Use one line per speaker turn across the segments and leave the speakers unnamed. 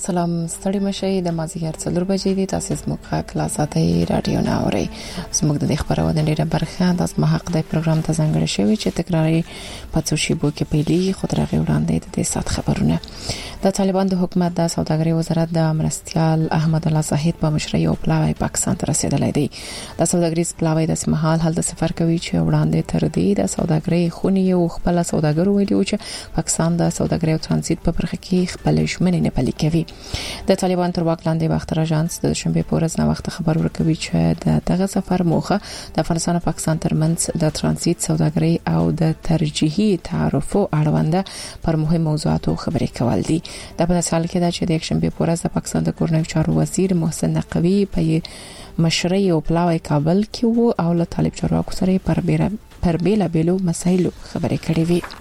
سلام ستړي مشي د مازیګر 4 بجې دي تاسو زموږه کلاساتي رادیو ناوري زموږ د خبرونه ډیره برخه د محق د پروګرام ته ځانګړی شوی چې تکراری پاتو شی بو کې پیلي خودرغه وړاندې د سات خبرونه د طالبان د حکومت د سوداګرۍ وزارت د مرستيال احمد الله زاهد په مشرۍ او پلاوی پاکستان ته رسیدلی دی د سوداګریز پلاوی د سمحال حل د سفر کوي چې وړاندې تر دې د سوداګرۍ خونی او خپل سوداګرو ویلي چې پاکستان د سوداګرۍ او ترانزیت په برخه کې خپل ژمنې نه پلي کوي د طالبان تر واک لاندې وختره اژانس د شنبه په ورځ نو وخت خبر ورکوي چې دغه سفر موخه د افغانستان او پاکستان ترمنځ د ترانزیت سوداګرۍ او د ترجیحي تعرفو اړوند پر مهم موضوعاتو خبرې کول دي د په مثال کې دا چې د شنبه په ورځ د پاکستان د کورنیو چارو وزیر محسن نقوی په مشرۍ او پلاوی کابل کې وو او له طالب چارواکو سره پر بیلابیلو مسایلو خبرې کړې وي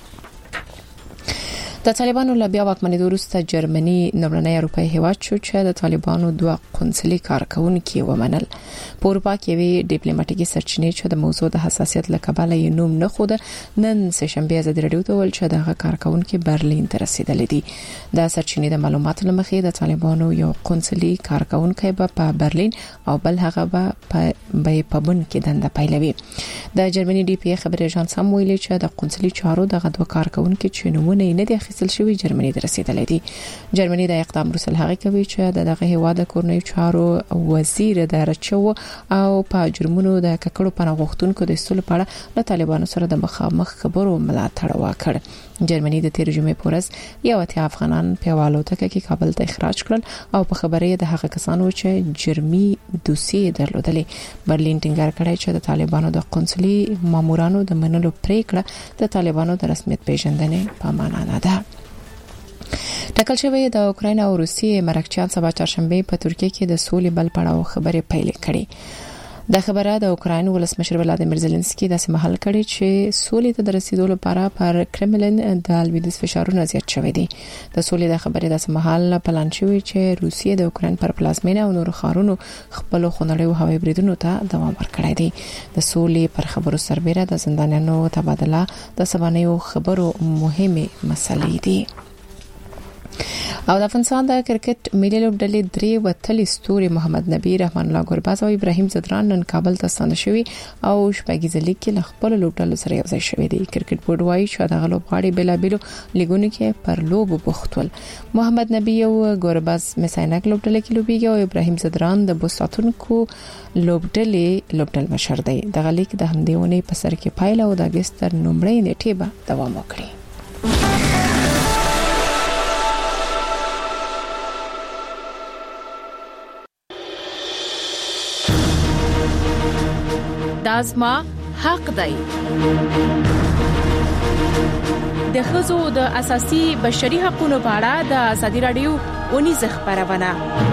د طالبانو له بیا واکمنۍ وروسته جرمني نړیوال اروپאי هیواد شو چې د طالبانو دوه قونسلي کارکونکو ومنل په اروپا کې وی ډیپلوماټیکي سرچینې چې د موضوع د حساسیت لکباله یې نوم نه خود نن سه شنبه از د رادیو ته ول چې دغه کارکونکو برلین ته رسیدل دي د سرچینې د معلوماتو لمخې د طالبانو یو قونسلي کارکونکو په برلین او بل هغه په بن کې دنده پیلوي د جرمني ډي پی خبري اژانس هم ویلي چې د قونسلي چارو دغه دوه کارکونکو چې نمونه نه دي اخیستل شوی جرمني ته رسیدلی دي جرمني د اقدام وروسته هغه کوي چې دغه هیواد د کورنیو چارو وزیر د رچو او په جرمونو د ککړو پناهغښتونکو د استلو په اړه له طالبانو سره د مخامخ خبرو ملاتړ وکړ جرمني د ترجمه پورس یو اتیا افغانان په والوتکه کې کابل ته اخراج کړل او په خبرې د هغه کسانو چې جرمي دوسیې درلودلې برلین ټینګار کړی چې د طالبانو د قونسلي مامورانو د منلو پریکړه د طالبانو د رسمیت پیژندنې په معنا نه ده ټاکل شوی د اوکراین او روسیې مرکچیان سبا چهارشنبه په ترکیه کې د سولې بل پړاو خبرې پیل کړي د خبره د اوکراین ولسمشر ولادیمیر زيلنسکي د سمحل کړي چې سولې ته د رسیدو لپاره پر کرملین د الویدس فشارونه زیات شوي دي د سولې د خبرې د سمحل پلان شوی چې روسیې د اوکراین پر پلازمینه او نور خارونو خپل خونړیو هوایي بریدونو ته دوام ورکړی دی د سولې پر خبرو سربېره د زندانیانو تبادله د سبانیو خبرو مهمه مسلې دي او د افغانستان د کرکټ ملي لوبډلې درې وتلې ستوري محمد نبی رحمان الله ګورباز او ابراهیم زدران نن کابل ته ستانه شوي او شپږیزه لیګ کې خپل لوبډلو سره یو ځای شوي دي کرکټ بورډ وايي چې دغه لوبغاړي بلابلو لیګونو کې پر لوب بوختول محمد نبی او ګورباز مساینک لوبډلې کې لوبيږي او ابراهیم زدران د بوساتونکو لوبډل مشر دی دغه لیګ د همدیونې په سر کې پایله او د اگست تر نومړۍ نیټې به دوام وکړي
دازما حق دی د ښځو د اساسي بشري حقوقو په اړه د ازادي رادیو ونی خبرونه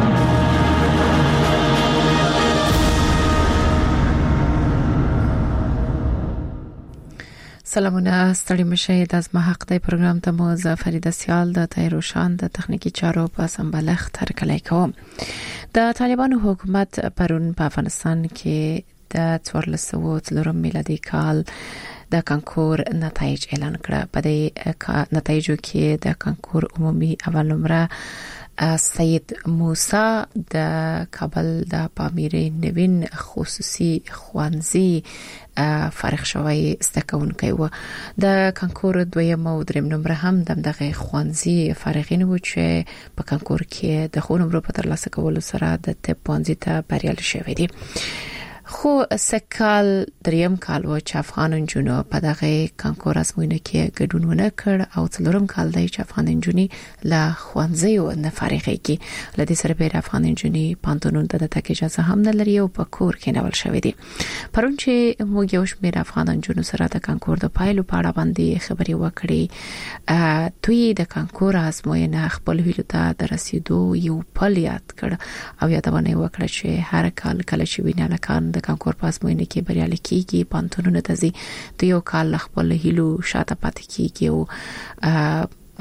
سلامونه ستړي مشه د ازما حق دی پروګرام ته مو فریده سیال د تایروشان د تخنیکی چارو په سمبالښت ترکلای کوم د طالبانو حکومت پرون په افغانستان کې د 1403 میلادي کال د کانکور نتایج اعلان کړه په دې نتایجو کې د کانکور عمومي اول نمره سید موسی د کابل د پامیري نوین خصوصي خوانزي فارغ شوی استکونکي و د کانکور دویم او دریم نمره هم دغه خوانزي فارغین و چې په کانکور کې د خو نمرو په ترلاسه کولو سره د طب پوهنځي ته بریالي شوی دي خو سکال دریم کال و چې افغان انجونو په دغه کانکور ازموینه کې ګډون ونه کړ او څلورم کال دی چې افغان انجونی لا خوانځي او نه فارغېږي لدې سره به افغان انجونی پانتونون ته د تک اجازه هم نه لري او په کور کې نول شوې دي پرون چې موږ یو شمېر افغان انجونو سره د کانکور د پایلو په اړه باندې خبرې وکړې دوی د کانکور ازموینه خپل ویلو ته د رسیدو یو پل یاد کړ او یادونه وکړه چې هر کال کله چې وینه لکان د کانکور په ازموینه کې بریالي کیږي پانتونونه ته ځي د یو کال خپل هیلو شاته پاتې کیږي او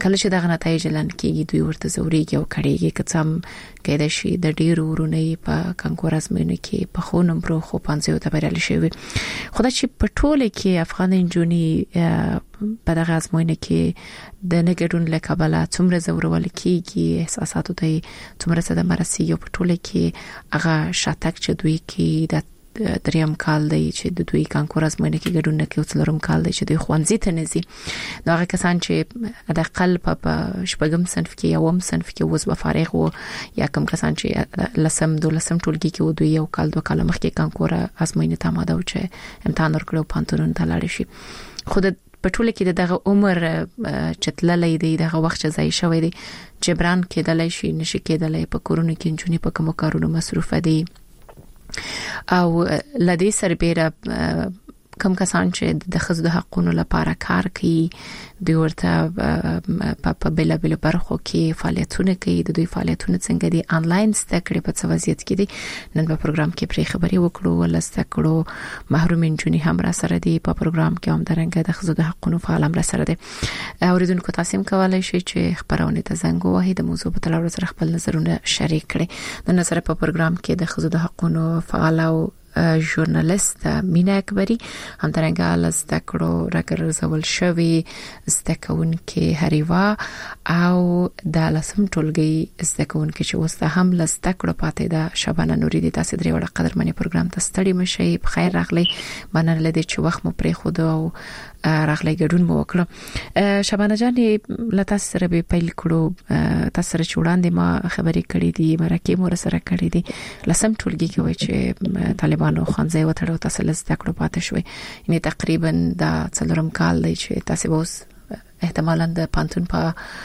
کله چې دغه نتایج اعلان کیږي دوی ورته زوريږي او کړيږي کڅم کېد شي د ډیرو ورونی په کانکور ازموینه کې په خو نمبر خو 500 ته بریالي شوی خدای چې په ټوله کې افغان انجونی په دغه ازموینه کې د نګډون لکبله څومره زورول کیږي احساساتو ته څومره صد مرسي او په ټوله کې هغه شاتک چې دوی کې د دریم کال دی چې د دوی کانکور ازموینه کې ګډون نه کوي څلورم کال دی چې دوی خوانځي ته نزي نو هغه کسان چې د خپل په شپږم صنف کې یوم صنف کې وز به فارغ وو یا کوم کسان چې لسم دولسم ټولګي کې دوی یو کال دوه کال مخکې کانکور ازموینه ته ماده و چې امتحان ورکړو پانتون ته لاړ شي خود په ټوله کې دغه عمر چتللې دی دغه وخت ځای شوی دی جبران کېدلای شي نشي کېدلای په کورونو کې جونې په کوم کارونو مصروف دي او لدې سربېره کم کسان چې د خزو د حقونو لپاره کار کوي دوی ورته په بل برخو کې فعالیتونه کوي د دوی فعالیتونه څنګه دي انلاین ستکړې په څه وضعیت کې دي نن په پروګرام کې پرې خبري وکړو ولستکړو محرومین جونی هم را سره دي په پروګرام کې هم درنګ د خزو د حقونو فعال هم را سره دي اوریدونکو تاسو هم کولای شئ چې خبرونه ته زنګ ووهئ د موضوع په تړاو سره خپل نظرونه شریک کړئ د نظر په پروګرام کې د خزو د حقونو فعال او ژورنالیست مینا اکبری همدارنګه لزدکړو راګرځول شوی زدکون کې هریوا او د لسم ټولګي زدکون کې چې وسته هم لزدکړو پاتې ده شبانه نوري د تاسو درې وړ قدرمنې پروګرام ته ستړي مشي په خیر راغلی مننه لدی چې وخت مو پرې خو او راغلی ګډون مو وکړه شبانه جان لته سره به پیل کړو تاسو سره چوڑان دي ما خبرې کړې دي مرکه مو سره کړې دي لسم ټولګي کې وای چې طالبانو خانځي وتړو تاسو لسته کړو پاتې شوي یعنی تقریبا د څلورم کال دی چې تاسو اوس احتمالاً د پانتون په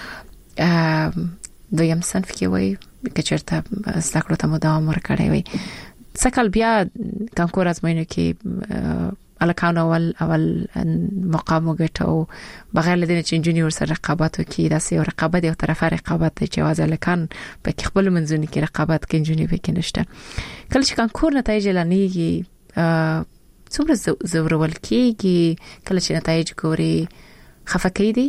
دویم صنف کې وای کچرته زده ته مدام ورکړې وي څکل بیا کانکور ازموینه کې الکان اول مقام وګټو بغیر لدې چې انجینیر سره رقابت وکړي داسې یو رقابت یو طرفه رقابت چې واځه الکان په خپل منځونی کې رقابت کې انجینیر وکړي نشته کله چې کانکور نتایج اعلانېږي څومره زورول کېږي کله چې نتایج ګوري خفقې دي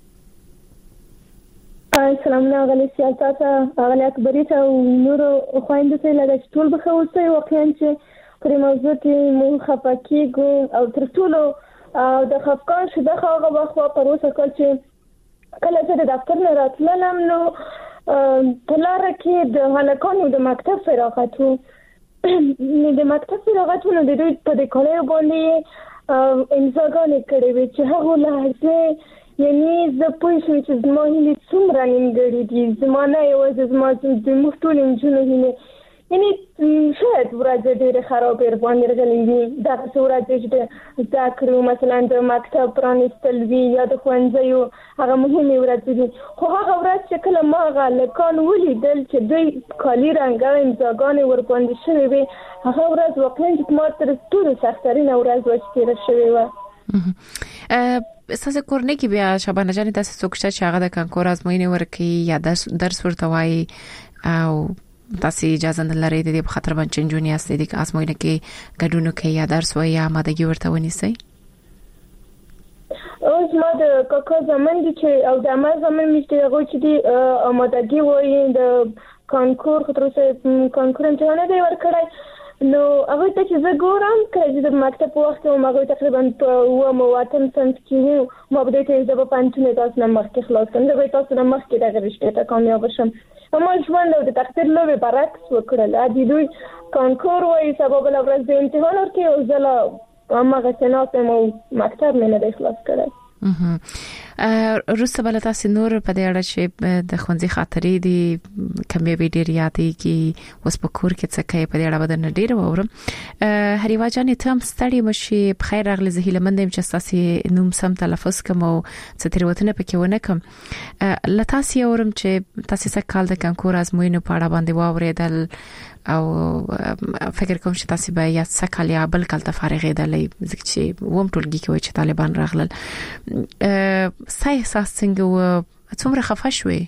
السلام علیکم سیاست غلی اکبری ته نور خويندو ته لږ ټول بخوسته واقعا چې پر موضوع کې مو خفقېږو او تر ټولو د خفقان شده هغه وخت په روسه کول چې کله چې د دفتر نه راتلم نو په لار کې د هلکانو د مکتب فراغت وو د مکتب فراغت نو د دوی په د کولای باندې امضاګانې کړې وي چې هغه لحظه یعنی زه پوه شوم چې زما هیلې څومره نیمګړې دي زما نه یوازې زما د موږ ټول نجونو هیلې یعنی شاید ورځ ډېره خرابې باندې راغلي دي دا څه ورځ چې زده کړو مثلا د مکتب پرانیستل وي یا د ښوونځیو هغه مهمې ورځې دي خو هغه ورځ چې کله ما هغه هلکان ولیدل چې دوی کالي رنګه امضاګانې ورباندې شوې وې هغه ورځ واقعا چې ما تر ټولو سختترینه ورځ وه چې تېره شوې وه
تاسو کورنۍ کې بیا شبانه جان تاسو څوک چې هغه د کانکور ازموینې ورکړي یا درس ورته وایي او تاسو اجازه نه لرئ د دې په خاطر باندې چنجونی استه دي که ازموینه کې ګډون کوي یا درس وایي یا مادهګي ورته ونیسي
اوس ما د کاکا زمن دي چې او د ما زمن مشته هغه چې دي مادهګي وایي د کانکور خطر سره کانکور امتحان دی ورکړای نو هغه ته چې زه ګورم کله چې د مکتب په وخت کې ما تقریبا په واتم صنف کې ما به ته د پانتونه تاسو نه مخکې خلاص کړم زه به تاسو نه مخکې دغه رشته ته کامیاب شم اما ژوند د تقدیر لوبه برعکس وکړل ادي دوی کانکور وایي سبب له ورځ د امتحان ورکې او زله هغه څنګه مو مکتب نه نه خلاص کړل
روسه بل تاسو نور په دې اړه چې د خونځي خاطرې دي کمې به ډیر یادې کی اوس په کور کې څه کوي په دې اړه بدن ډیر وورم هریوا جان ته هم ستړي مشي په خیر راغلی زه هیله مندم چې تاسو نوم سم تلفظ کوم او ستروتنه پکې ونه کوم لتاسو اورم چې تاسو څه کال د کانکور ازموینې په اړه باندې واوریدل او فکر کوم چې تاسو به یا څه کال یا بل کال ته فارغې دلې ځکه چې ووم ټولګي کې وای چې طالبان راغلل سای احساس څنګه و څومره خفه شوې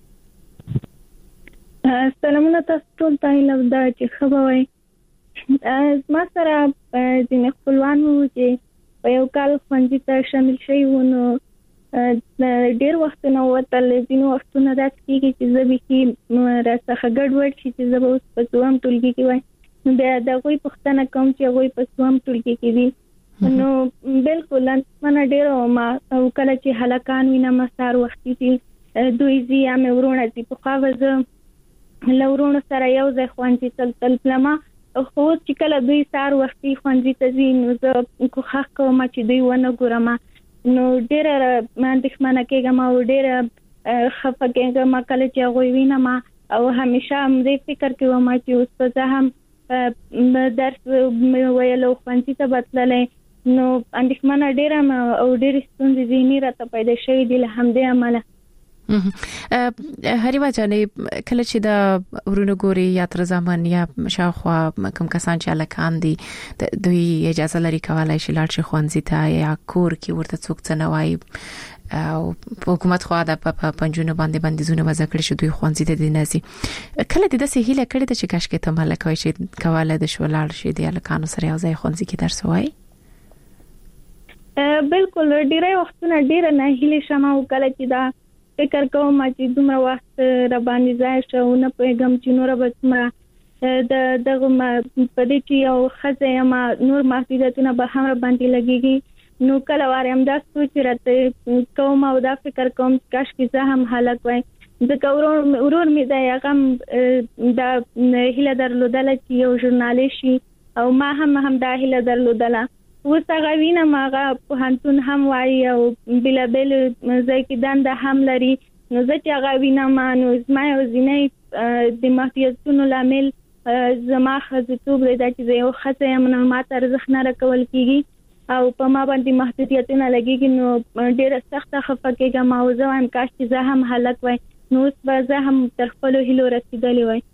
سلامونه تاسو ټول ته لودا چې خبروي ما سره ځینې خپلوان وو چې په یو کال ښوونځي ته شامل شوي وو نو ډیر وخت نه وتل ځینو وختونه راځي چې زبې کې راڅخه ګډوډ شي چې زبې اوس په دوام ټولګي کې وای نو بیا د غوي پښتنه کوم چې غوي په دوام ټولګي کې دي نو بالکل من ډیر ما او کله چې هلاکان وینم سار وخت چې دوی زی امه ورونه دي په خاوزه لورونو سره یو ځای خوانځي تل پلمه خو چې کله دوی سار وختي خوانځي ته ځین نو زه کوخه کوم چې دوی ونه ګورم نو ډیر اندېښمنه کېږم او ډیر خفه کېږم کله چې غوي وینم او همیشه دې فکر کوم چې اوس زه هم درس ویلو خوانځي ته بدللې نو اندېښمنه ډیر او ډیر ستونزې ذهني راته پیدا شوې دي له همدې عمله
هریوا جانې کله چې د ورونو ګوري یا تر زمان یا شاوخوا کوم کسان چې الکان دي دوی اجازه لري کولای شي لاړ شي خوانځي ته یا کور کې ورته څوک څه نه وایي او حکومت خو دا په پنځونه باندې زونه وځ کړی شو دوی خوانځي ته دي نزي کله دې د سهيله کړی ته چې کاش کې ته ملکوي شي کواله د شو لاړ شي د الکانو سره یو ځای خوانځي کې درس وایي
بالکل ډیره وختونه ډیره نه هیله شمه او کله چې دا فکر کوم چې دومره وخت را باندې ځای شونه پیغام چې نور به دغه په دې چې یو خزه ما نور محدودیتونه به هم باندې لګيږي نو کله وارم دا سوچ راته کوم او دا فکر کوم کاش کې زه هم هلاک وای د ورور می دا یغم دا هله درلودل چې یو ژورنالیست شي او ما هم دا هله درلودل وسغه وینه ماغه په هنتون هم وایي او بلا بل ځای کې دنده هم لري نو ځکه هغه وینه ما نو زما او زینې د محدودیتونو لامل زما خزتوب د چې یو خزه یم نو ماته ارزښت نه راکول کیږي او په ما باندې محدودیتونه لګیږي نو ډیره سخت خفه کېږم او زه هم کاش چې زه هم هلاک وای نو زه هم تر خپل هیلو رسیدلې وای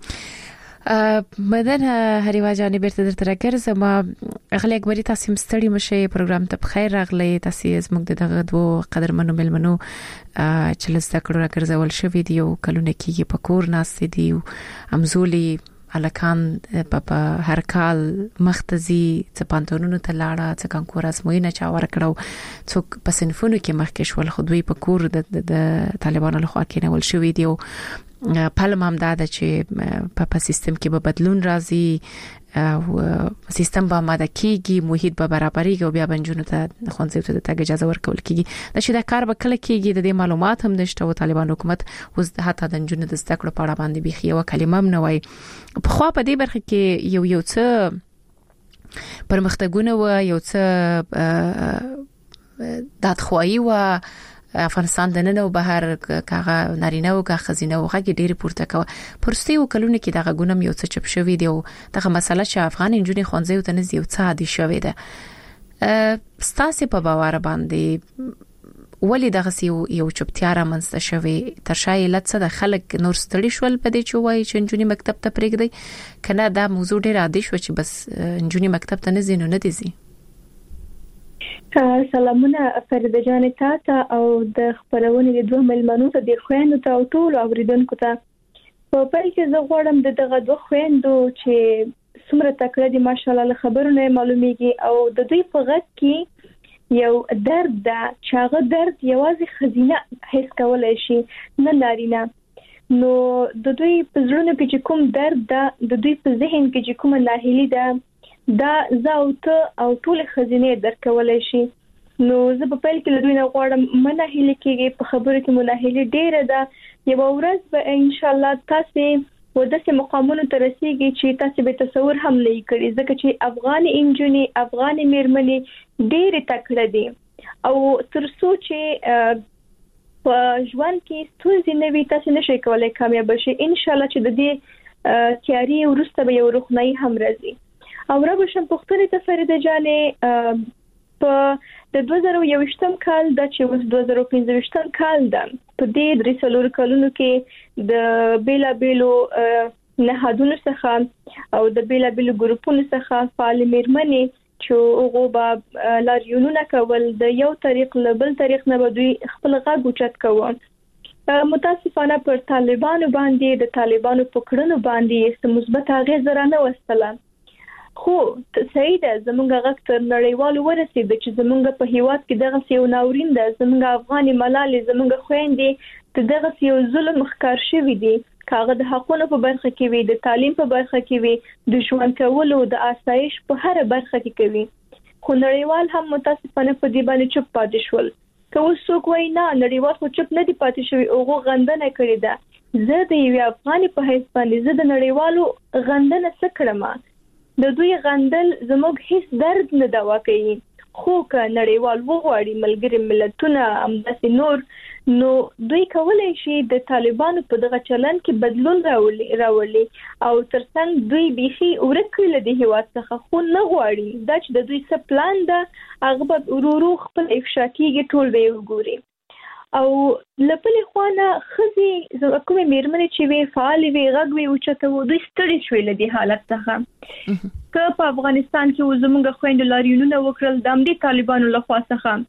مدن هریوا جانې بیرته درته راګرځم اغلی اکبري تاسو مستړي مشه پروګرام ته بخیر راغلی تاسو زموږ دغه دوه قدرمنو ملمنو چې لسته کړو راګرځول شوې دی او کلونه کېږي په کور ناست دي امزولي الکان په هر کال مختزي څه پانتونونو ته لاړه څه کانکور ازموینه چا ورکړو څوک په صنفونو کې مخکې شول خو دوی په کور د طالبانو له خوا کې نول شوې دی او پلم هم دا چې په سیستم کې به بدلون راځي او سیستم به ماده کیږي محیط به برابرېږي او بیا بنجونو ته خوندې ته د اجازه ورکول کیږي چې دا کار به کله کیږي د دې معلومات هم نشته او طالبان حکومت اوس حتی د جنونو د زده کړو په اړه باندې بيخي یو کلمه هم نه وایي په خو په دې برخه کې یو څه پرمختګونه و یو څه دادخوایي و افغانستان د نن او بهر کاغه نارینه او کا خزینه او غږی ډیر پورته کوي پرستی او کلونه کې دغه ګونم یو څه چپ شوی دی او دغه مسله چې افغان انجونی خونځي او تنځي یو څه عادي شوی ده ستاسو په باور باندې ولی دغه یو چپتیا را منځته شوی تر شای لڅ د خلک نور ستړي شول په دې چې وایي چې انجونی مکتب ته پرېږدي کنه دا موضوع ډیر عادي شو چې بس انجونی مکتب ته نه زینو نه دي
سلامونه فرید جان ته او د خبرونه د دوه ملمنو ته د خويندو ته او ټول اوریدونکو ته په پای کې زه غواړم دغه دوه خويندو چې څومره تکړه دي ماشالله له خبرونه معلومیږي او د دوی په غږ کې یو درد دا چاغه درد یوازې خزینه حس کولای شي نه نارینه نو د دوی په زړونو کې چې کوم درد دا د دوی په ذهن کې چې کوم ناهیلي ده دا زاوت او ټول خزینه درکولای شي نو زه په پیل کې له دوی نه غواړم منه هلي کېږي په خبرو کې مناهلي ډیره ده یو ورځ به ان شاء الله تاسو وداسې مقامونو ته رسیږي چې تاسو به تصور هم نه کړئ ځکه چې افغان انجونی افغان میرمنې ډېر تکړه دي او تر څو چې په ژوند کې ستونزې نه وي تاسو نشئ کولای کامیاب شئ ان شاء الله چې د دې تیاری ورسته به یو روښنايي هم راځي او رب شم پختنې ته فرید جانې په د 2021م کال د 2015م کال ده په دې درې څلور کلونو کې د بیلا بیلو نهادونو څخه او د بیلا بیلو ګروپونو څخه فعال میرمنې چې هغه لاریونونه کول د یو طریق له بل طریق نه بدوي خپل غږ اوچت کوي متاسفانه پر طالبانو باندې د طالبانو پکړنو باندې مثبت اغیز رانه وستله خو صحیح ده زمونږ غږ تر نړیوالو ورسېد چې زمونږ په هیواد کې دغه یو ناورین ده زمونږ افغاني ملالې زمونږ خويندې دغه یو ظلم ښکار شوی دی کاغه د حقونو په برخه کې وي د تعلیم په برخه کې وي د ژوند کولو د آسایش په هر برخه کې کوي خو نړیوال هم متاسفانه په دې باندې چوپ پاتې شول که وسوک وای نه نړیوال خو چوپ نه دی پاتې شوی اوغه غندنه کړې ده زه د یو افغاني په حیث باندې زه د نړیوالو غندنه سکړم د دوی غندل زموږ هیڅ درد نه دوا کوي خو که نړیوال وغواړي ملګری ملتونه همداسې نور نو دوی کولای شي د طالبانو په دغه چلن کې بدلون راولي او ترڅنګ دوی بيخي ورکړل د هیواد څخه خو نه غواړي دا چې د دوی څه پلان ده هغه به ورورو خپل افشا کیږي ټول به وګوري او لپاره خوانه خزي کومه میرمنې چې وی فعال وي غږ وي او چته دوی ستړي شوي لدی حالت څخه که په افغانستان کې زموږ خويند لاریونونه وکړل د امنیت طالبانو لخوا څخه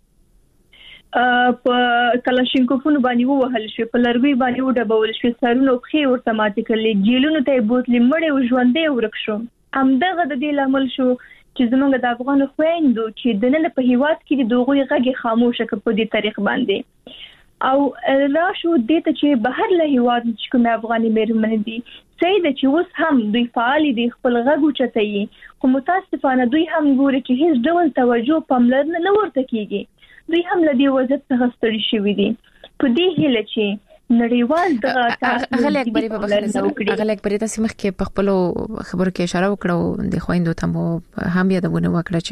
په کلاشینکوفونو باندې ووهل شو په لرګي باندې وډبول شو سرونو خې ورته ماتې کړلې جیلونو ته بوتلې مړې او ژوندې ورک شو همدغه د دې لامل شو چې زموږ د افغان خويندو چې د نن په هیواد کې د دوغوي غږی خاموشه کړ په دې طریق باندې او راشو دې ته چې بهر له هیواد چې کوم افغاني مېرمنې دي سید چې اوس هم دوی فعال دي خپل غږ اوچتوي خو متاسفانه دوی هم ګوري چې هیڅ ډول توجه پاملرنه نه ورته کیږي دوی هم لدی وضعیت څخه ستړي شوي دي په دې هیله چې نړیوال دغه
غلې اکبري په بخښنه غلې اکبري تاسو مخکې په خپل خبرو کې اشاره وکړو د خويندو ته مو هم یادونه وکړه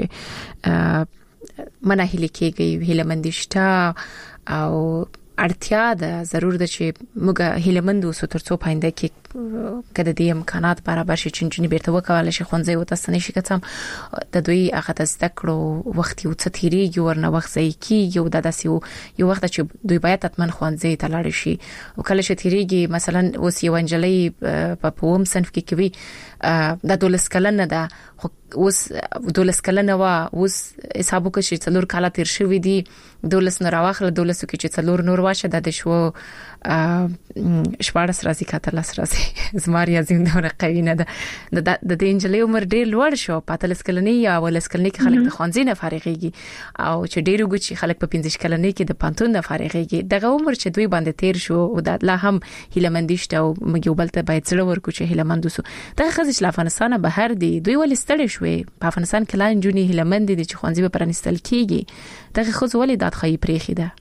چې مناهله کېږي هله مندشته او اړتیا ده ضرور ده چې موږ هیلمند اوسو ترڅو پاینده کې کده د امکانات برابر شي چې جنې بیرته وکول شي خونځي او تاسو نشي کتم د دوی هغه تاسو کړو وخت یو څه تیریږي ورنه وخت ځای کیږي او د داسې یو وخت چې دوی باید اتمن خونځي ته لاړ شي او کله چې تیریږي مثلا اوس یو انجلۍ په پوم صنف کې کوي د دولس کلن ده اوس دولس کلن وا اوس حساب وکړي چې څلور کاله تیر شوی دي دولس نه راوخله دولس کې چې څلور نور واشه د شو شپارس راځي کاته لاس راځي زماري ازین دا قوی نه ده د دې انجلۍ عمر ډیر لوړ شو پاتلس کلنې یا ولس کلنې کې خلک د خوانځي نه فارغيږي او چې ډیرو ګوچی خلک په 15 کلنې کې د پانتون نه فارغيږي دغه عمر چې دوی باندې تیر شو او د لا هم هیلمندشت او مګوبلته باید سره ورکو چې هیلمند وسو دغه خزش له افغانستان بهر دي دوی ول ستړي شوې په افغانستان کې لاین جونی هیلمند دي چې خوانځي به پرانستل کیږي دغه خو ولې داد خې پریخي ده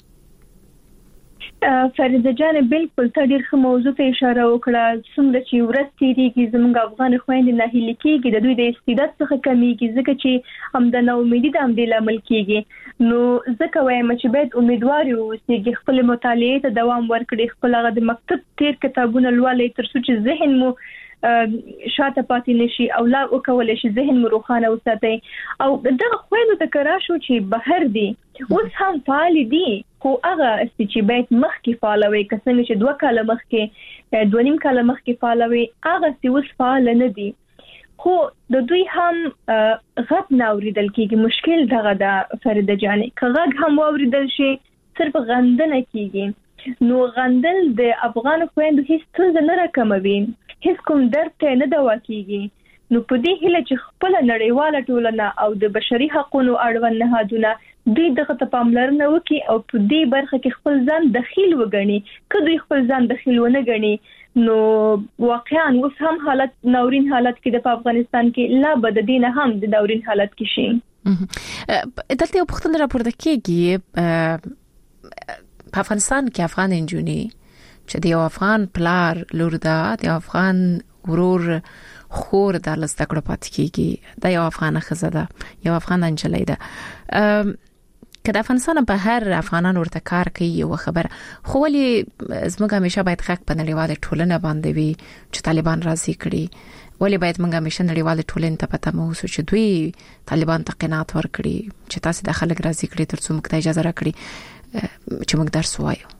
فرید جان بالکل ته ډیر ښه موضوع ته اشاره وکړه څنګه چې ورستېږي زموږ افغان خويندې نه هلي کېږي د دوی د استعداد څخه کمیږي ځکه چې هم د ناامیدي د هم د عمل کېږي نو ځکه وایم چې باید امیدوار اوسئ خپل مطالعه ته دوام ورکړي خپل هغه د مکتب تیر کتابونه لولئ تر څو چې ذهن مو شاته پاتې نشي او لا وکولای شي ذهن مو روښانه وساتي او دغه خويندو ته کرا شو چې بهر دي اوس هم فعال دي خو هغه چې باید مخکې فعالوي کسنګ چې 2 کاله مخکې 2.5 کاله مخکې فعالوي هغه چې اوس فعال نه دي خو د دوی هم غږ ناوریدل کیږي مشکل دغه د فرید جان کغږ هم اوریدل شي صرف غندنه کیږي نو غندل د افغان خويندو هیڅ څه نه راکموي هیڅ کوم درد ته نه دوا کیږي نو په دې هله چې خپل نړیواله ټولنه او د بشري حقوقو اړوند نهادونه دوی دغه ته پاملرنه وکړي او په دې برخه کې خپل ځان دخیل وګڼي که دوی خپل ځان دخیل ونه ګڼي نو واقعا اوس هم حالت ناورین حالت کې د افغانستان کې لا بد دینه هم د ناورین حالت کې شي
دلته یو پوښتنه راپورته کیږي په افغانستان کې افغان انجونی چې د افغان پلار لور ده د افغان ورور خور د لستکړه پات کیږي د یو افغان خزه ده یو افغان انجلۍ ده کله افغانستان په هر افغانان ورته کار کوي یو خبر خو ولي زموږ همیشه باید حق په نړیواله ټولنه باندې وي چې طالبان راضي کړي ولي باید موږ همیشه نړیواله ټولنه ته پته مو چې دوی طالبان ته قناعت ورکړي چې تاسو د خلک راضي کړي ترڅو موږ ته اجازه راکړي چې موږ درس وایو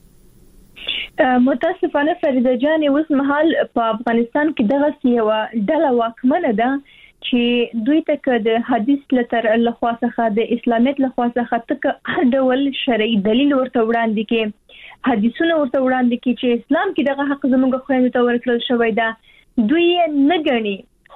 متاسفانه فریده جان اوس مهال په افغانستان کې دغه یو ډله واکمنه ده چې دوی ته د حدیث لتر لخوا څخه د اسلامیت لخوا څخه تک هر ډول شرعي دلیل ورته وړاندې کې حدیثونه ورته وړاندې کې چې اسلام کې دغه حق زموږ خويندو ته ورکړل شوی ده دوی نه غني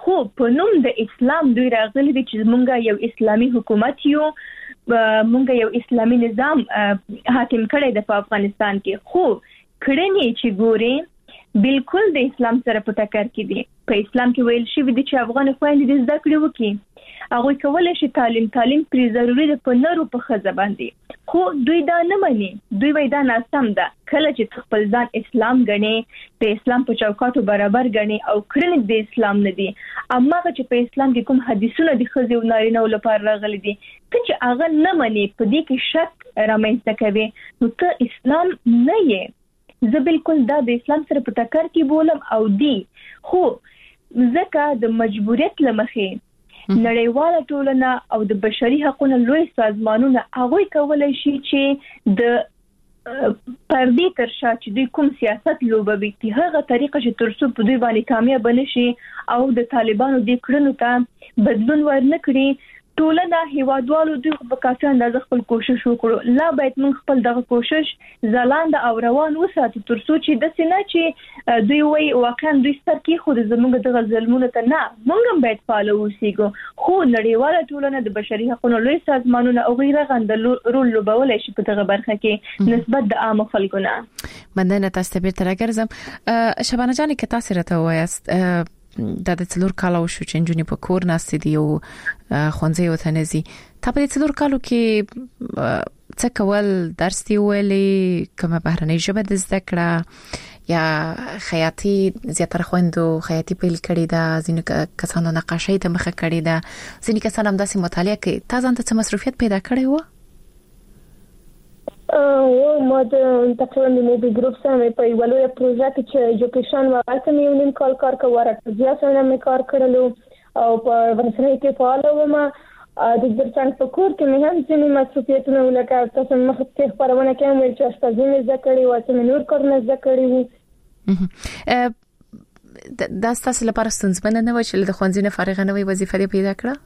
خو په نوم د اسلام دوی راغلي دي چې موږ یو اسلامي حکومت یو، موږ یو اسلامي نظام حاکم کړی د افغانستان کې. خو کړنې چې ګوري بالکل د اسلام سره په ټکر کې دي. په اسلام کې ویل شوی دی چې افغان خويندې د زده کړې وکړي، هغه کولای شي تعلیم پری ضروري ده په نرو په خزه باندې. خو دوی دا نه مني، دوی وایي دا ناسم ده. کله چې خپل ځان اسلام ګڼي، د اسلام په چوکاټو برابر ګڼي او کړنې د اسلام نه دي، اما چې په اسلام کې کوم حدیثونه د خزې او نارینه لپاره راغلي دي چې هغه نه مني، په دې کې شک رامنځته کوي، نو ته اسلام نه یې. زه بالکل دا د اسلام سره په ټکر کې بولم او دی. خو ځکه د مجبوریت لمخې نړیواله ټولنه او د بشري حقوقو لوی سازمانونه هغه کولای شي چې د پردې تر شا چې دوی کوم سیاست لوبوي په هغه طریقه چې ترڅو په دوی باندې کامیاب نشي او د طالبانو د کړنو ته بدلون ورنکړي. ټولنه هیوادوالو دوی په کافي اندازه خپل کوشش وکړو. لا باید موږ خپل دغه کوشش ځلاند او روان وساتو ترڅو چې د سینه چې دوی وایي واقعا دوی ستر کې خو زموږ دغه ظلمونه ته نه، موږ هم باید فعال اوسېږو. خو نړیواله ټولنه د بشري حقوقو لوی سازمانونه او غیره غند رول لوبولای شي په دغه برخه کې نسبت د عام خلکو نه.
مننه تاسو ته بیرته راګرځم. شبانه جان کې تاسو راته وایاست د څلور کالو شو چې جنونی په کور ناست دي او خونځي وته نزي. تا په څلور کالو کې څه کول؟ درس دی ویلي، کومه بهرنۍ ژبه د زده کړه یا خیاطي؟ زیاتره خويندو خیاطي پیل کړی دا، ځینې کسانو نقاشۍ ته مخه کړی دا، ځینې کسان هم داسې مطالعه کوي. تا ځان ته څه مصروفیت پیدا کړی و؟
ما د تقریبا د موبي ګروپ سره په یو لوی پروژه کې چې ایجوکیشن وغاړم یو نیم کال کار کوم، بیا سره مې کار کړلو او په ورسره کې فعال وم. د درڅنګ په کور کې مې هم ځینې مصروفیتونه ولکه تاسو مخ ته خبرونه کوم چې اشپزي مې زده کړې و، چې نور کارونه زده کړې وو.
دا ستاسو لپاره ستونزمنه نه و چې د ښوونځي نه فارغ نه وي وظیفه دې پیدا کړه؟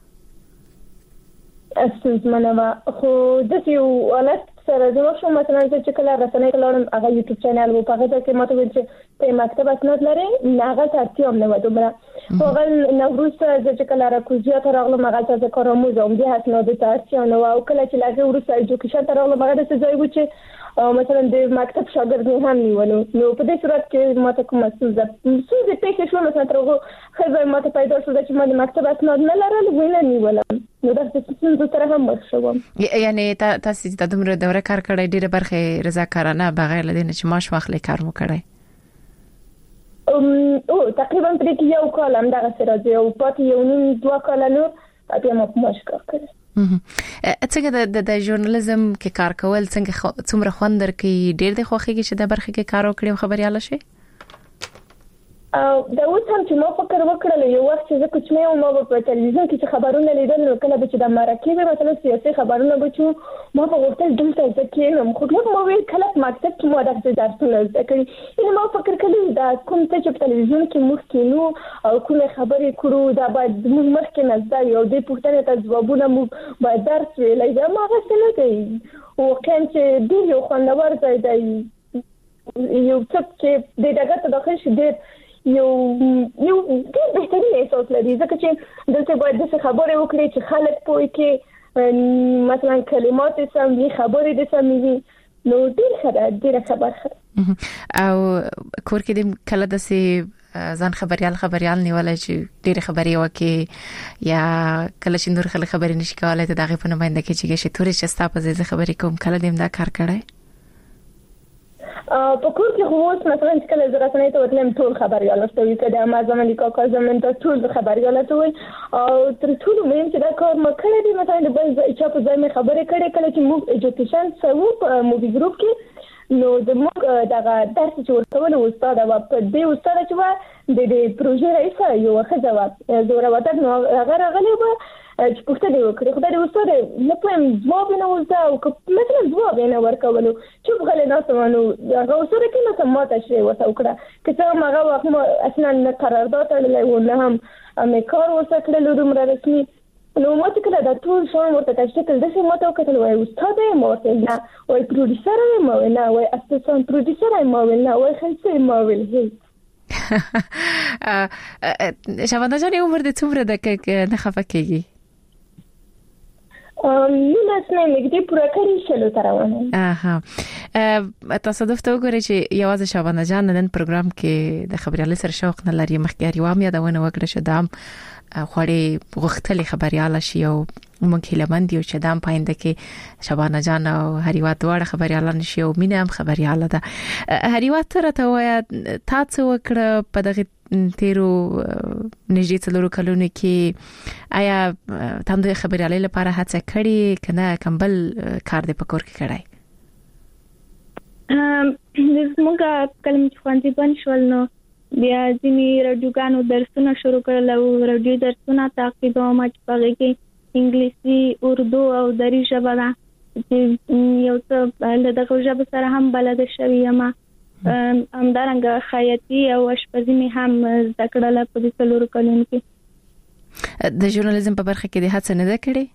ستونزمنه و، خو د یو حالت سره زه شو مثلا چې کله رسنۍ کولم هغه یوټیوب چینل وو، په هغه کې ماته ویل چې په مکتب اسناد لري هغه ترتیب هم نه و دومره. هغه نوروز چې کله راکوزیا ته راغلم هغه ته کاراموز هم دي اسناد ترتیب نه و، او کله چې لاغه ورسره ایجوکیشن ته راغلم هغه د ځای و چې مثلا د مکتب شاګرد نه هم نیولو. نو په دې صورت کې ماته کومه څه پېښه شو، مثلا ترغه خبر ماته پیدا شو چې ما د مکتب اسناد نه لرل ویل نیولم. نو دا څه سره هم مخ شوم.
یعنی تاسو د دومره دوره کار کړی ډیره برخه رضاکارانه بغیر لدی نه چې ماش واخلې کار مو کړی؟
او تقریبا پرې کې یو کال هم دغه سره دی او پاتې یو نیم 2 کال نور بیا ما ماش کار کړی.
څنګه د ژورنالیزم کې کار کول څومره خوند درکې؟ ډیر د خوخيږي چې د برخه کې کار وکړي او خبرياله شي؟
دا اوس هم چې ما فکر وکړل یو وخت چې زه کوچنی وم په تلویزیون کې چې خبرونه لیدل، نو کله به چې د مرکه مثلا سیاسي خبرونه بچو ما په وختل دلته ځکه خو ما وی کله مکتب کې مو درس درسونه زده کړی. نو ما فکر کړی دا کوم څه چې په تلویزیون کې موږ کینو او کومه خبرې کړو دا باید موږ مخکې نه زده یو د پوښتنې ته ځوابونه موږ باید درس ویلای. دا ما غوښتل دی او کله چې ډیر یو خوندور ځای دی یو څه چې د دغه ته داخل شي ډیر یو ډېر بهترین احساس لري، ځکه چې دلته باید د خبرې وکړي چې خلک پوي کې مثلا کلمات سم وي، خبرې د سم وي، نو ډېر خبر
او کور کې د کله د سي ځان خبريال نیولای چې ډېر خبرې وکي یا کله چې نور خلک خبرې نشي کولای ته دغه په نماینده کې چې تورې چستا په ځای خبرې کوم کله دیم دا کار کړای؟
په کور کې خو اوس مثلا چې کله زه رسنۍ ته وتلم ټول خبرياله شوي کده ما زمونږ کاکا زمونږ ته ټول خبرياله ټول او تر ټولو مهم چې دا کار ما کړی دی مثلا د بل ځای په ځای مې خبرې کړې کله چې موږ ایجوکیشن سوو په موبي ګروپ کې نو د موږ دغه درس چې ورکول استاد او په دې استاد چې و د پروژې رئیس یو خزه و زوره وته نو هغه راغلی و چې پوښتنه وکړي خدای دې استاد نه پم ځواب نه وځه او مثلا ځواب نه ورکولو چې په غل نه سمانو هغه استاد کې نو سماته شي وته وکړه کله ما هغه وخت اصلا نه قرارداد تړلې و نه هم مې کار وسکړل دومره رسمي. نو ماته کله دا ټول شوم ورته تشکیل د څه ماته وکړل وای استاد یې ماته نه وای پروډوسر یې ما نه وای اسسټنټ پروډوسر یې ما نه وای خلص یې ما ویل هي
شابانه جان عمر د څومره د نه خفه کېږي؟
نو لاسنه نګدي پوره کړی شلو تروانه.
تصادف ته وګورئ چې یوازې شابانه جان نن پروګرام کې د خبريالي سره شوق نه لري، مخکې ریوام یادونه وکړه چې دام خوړې غختلې خبرياله شي او موږ هیلمند یو چې دام پاینده کې شابانه جان او هریوا دواړه خبرياله نشي او مینه هم خبرياله ده. هریوا تر ته وای تاسو وکړه په دغه تیرو نږدې څلورو کلونو کې آیا تاسو د خبريالي لپاره هڅه کړې کنه کمبل کار دې پکور کې کړای؟
زموږ کلم چې خوانځي بن شول نو بیا ځینې رادیوګانو درسونه شروع کړل او رادیو درسونه تعقیبوم چې په کې انګلیسي، اردو او دری ژبه ده چې یو څه له دغه ژبه سره هم بلد شوی یم. همدارنګه خیاطي او اشپزي مې هم زده کړل په دې څلورو کلونو کې.
د ژورنالیزم په برخه کې د هڅه نه ده کړې؟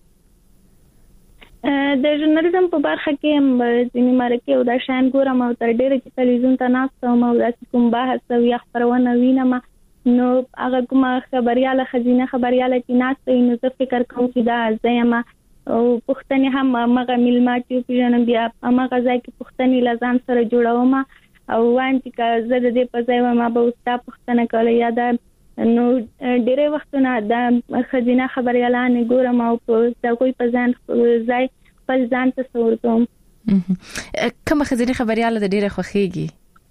د ژورنالیزم په برخه کې هم ځینې مرکه او د شان ګورم او تر ډیره چې تلویزیون ته ناستم او د کوم بحث او یا خبرونه وینم نو هغه کومه خبرياله خزینه خبرياله چې ناستې نو زه فکر کوم چې دا ځایم او پښتني هم مغه ملماتي په جنم بیا مغه ځای کې پښتني لزان سره جوړوم او وان چې زه د دې په ځای ما به اوستا پښتنه کوله یا دا نو ډېر وختونه د خزینه خبرياله نه ګورم او په کوئی په ځان ځای خپل ځان تصور کوم.
کومه خزینه خبرياله د ډېر خوخيږي؟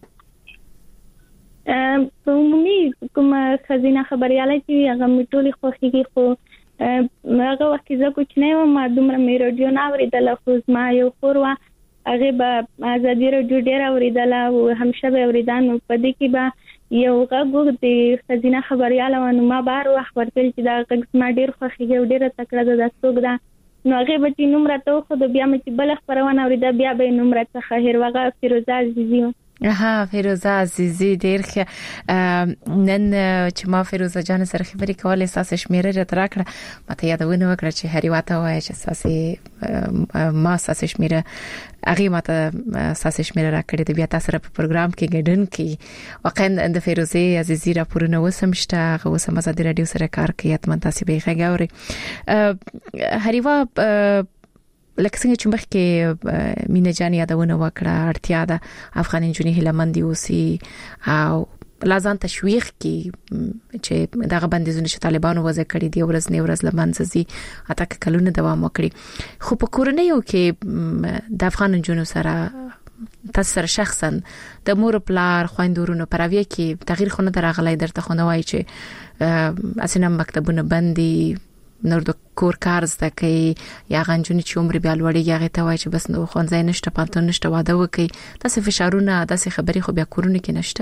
په عمومي کومه خزینه خبرياله چې هغه میټولي خوخيږي خو هغه وخت زه کوچنی وم دومره مې رادیو نه اوریدله خو ما یو خور وا هغه به ازادي رادیو ډېر اوریدله او همیشه به اوریدان په دې کې به یو غوږ د خزینه خبرياله ونه ما بار وخت ورتل چې دا غږ ما ډېر خوخيږي او ډېر تکړه ده څوک ده نو هغه به چې نمبر ته خو د بیا مې چې بل خبرونه اوریدا بیا به نمبر ته خیر وغه فیروزه عزیزی.
فیروزه عزیزی ډیر ښه. نن چې ما فیروزه جان سره خبرې کولې اساس شمیره راکړه مته یادونه وکړه چې هری واته وای چې اساس ما اساس شمیره هغه مته اساس شمیره راکړه د بیا تاسو په پروګرام کې ګډن کې واقعا د فیروزه عزیزی راپورونه وسمشته هغه وسم ازادي رادیو سره کار کوي اتمن تاسو به غاوري هریوا لکه څنګه چې مخکې مینه جان یادونه وکړه اړتیا ده افغان انجونی هلمندي اوسي او لازم تشویق کی چې دغه بندیزونه چې طالبانو وضع کړی دی ورځ نه ورځ لمنځي اته کلونه دوام وکړي خو په کورنیو کې د افغان انجونو سره تاسو سره شخصا د مور پلار خويندورونو پراوی کې تغییر خونه درغلای درته خونه وای چې اسنه مکتبونه بندي نور د کور کار زده کوي یا غنجونی چې عمر بیا لوړی هغه ته وای چې بس نو خونځای نشته پانتون نشته واده وکي تاسو فشارونه تاسو خبري خو بیا کورونه کې نشته.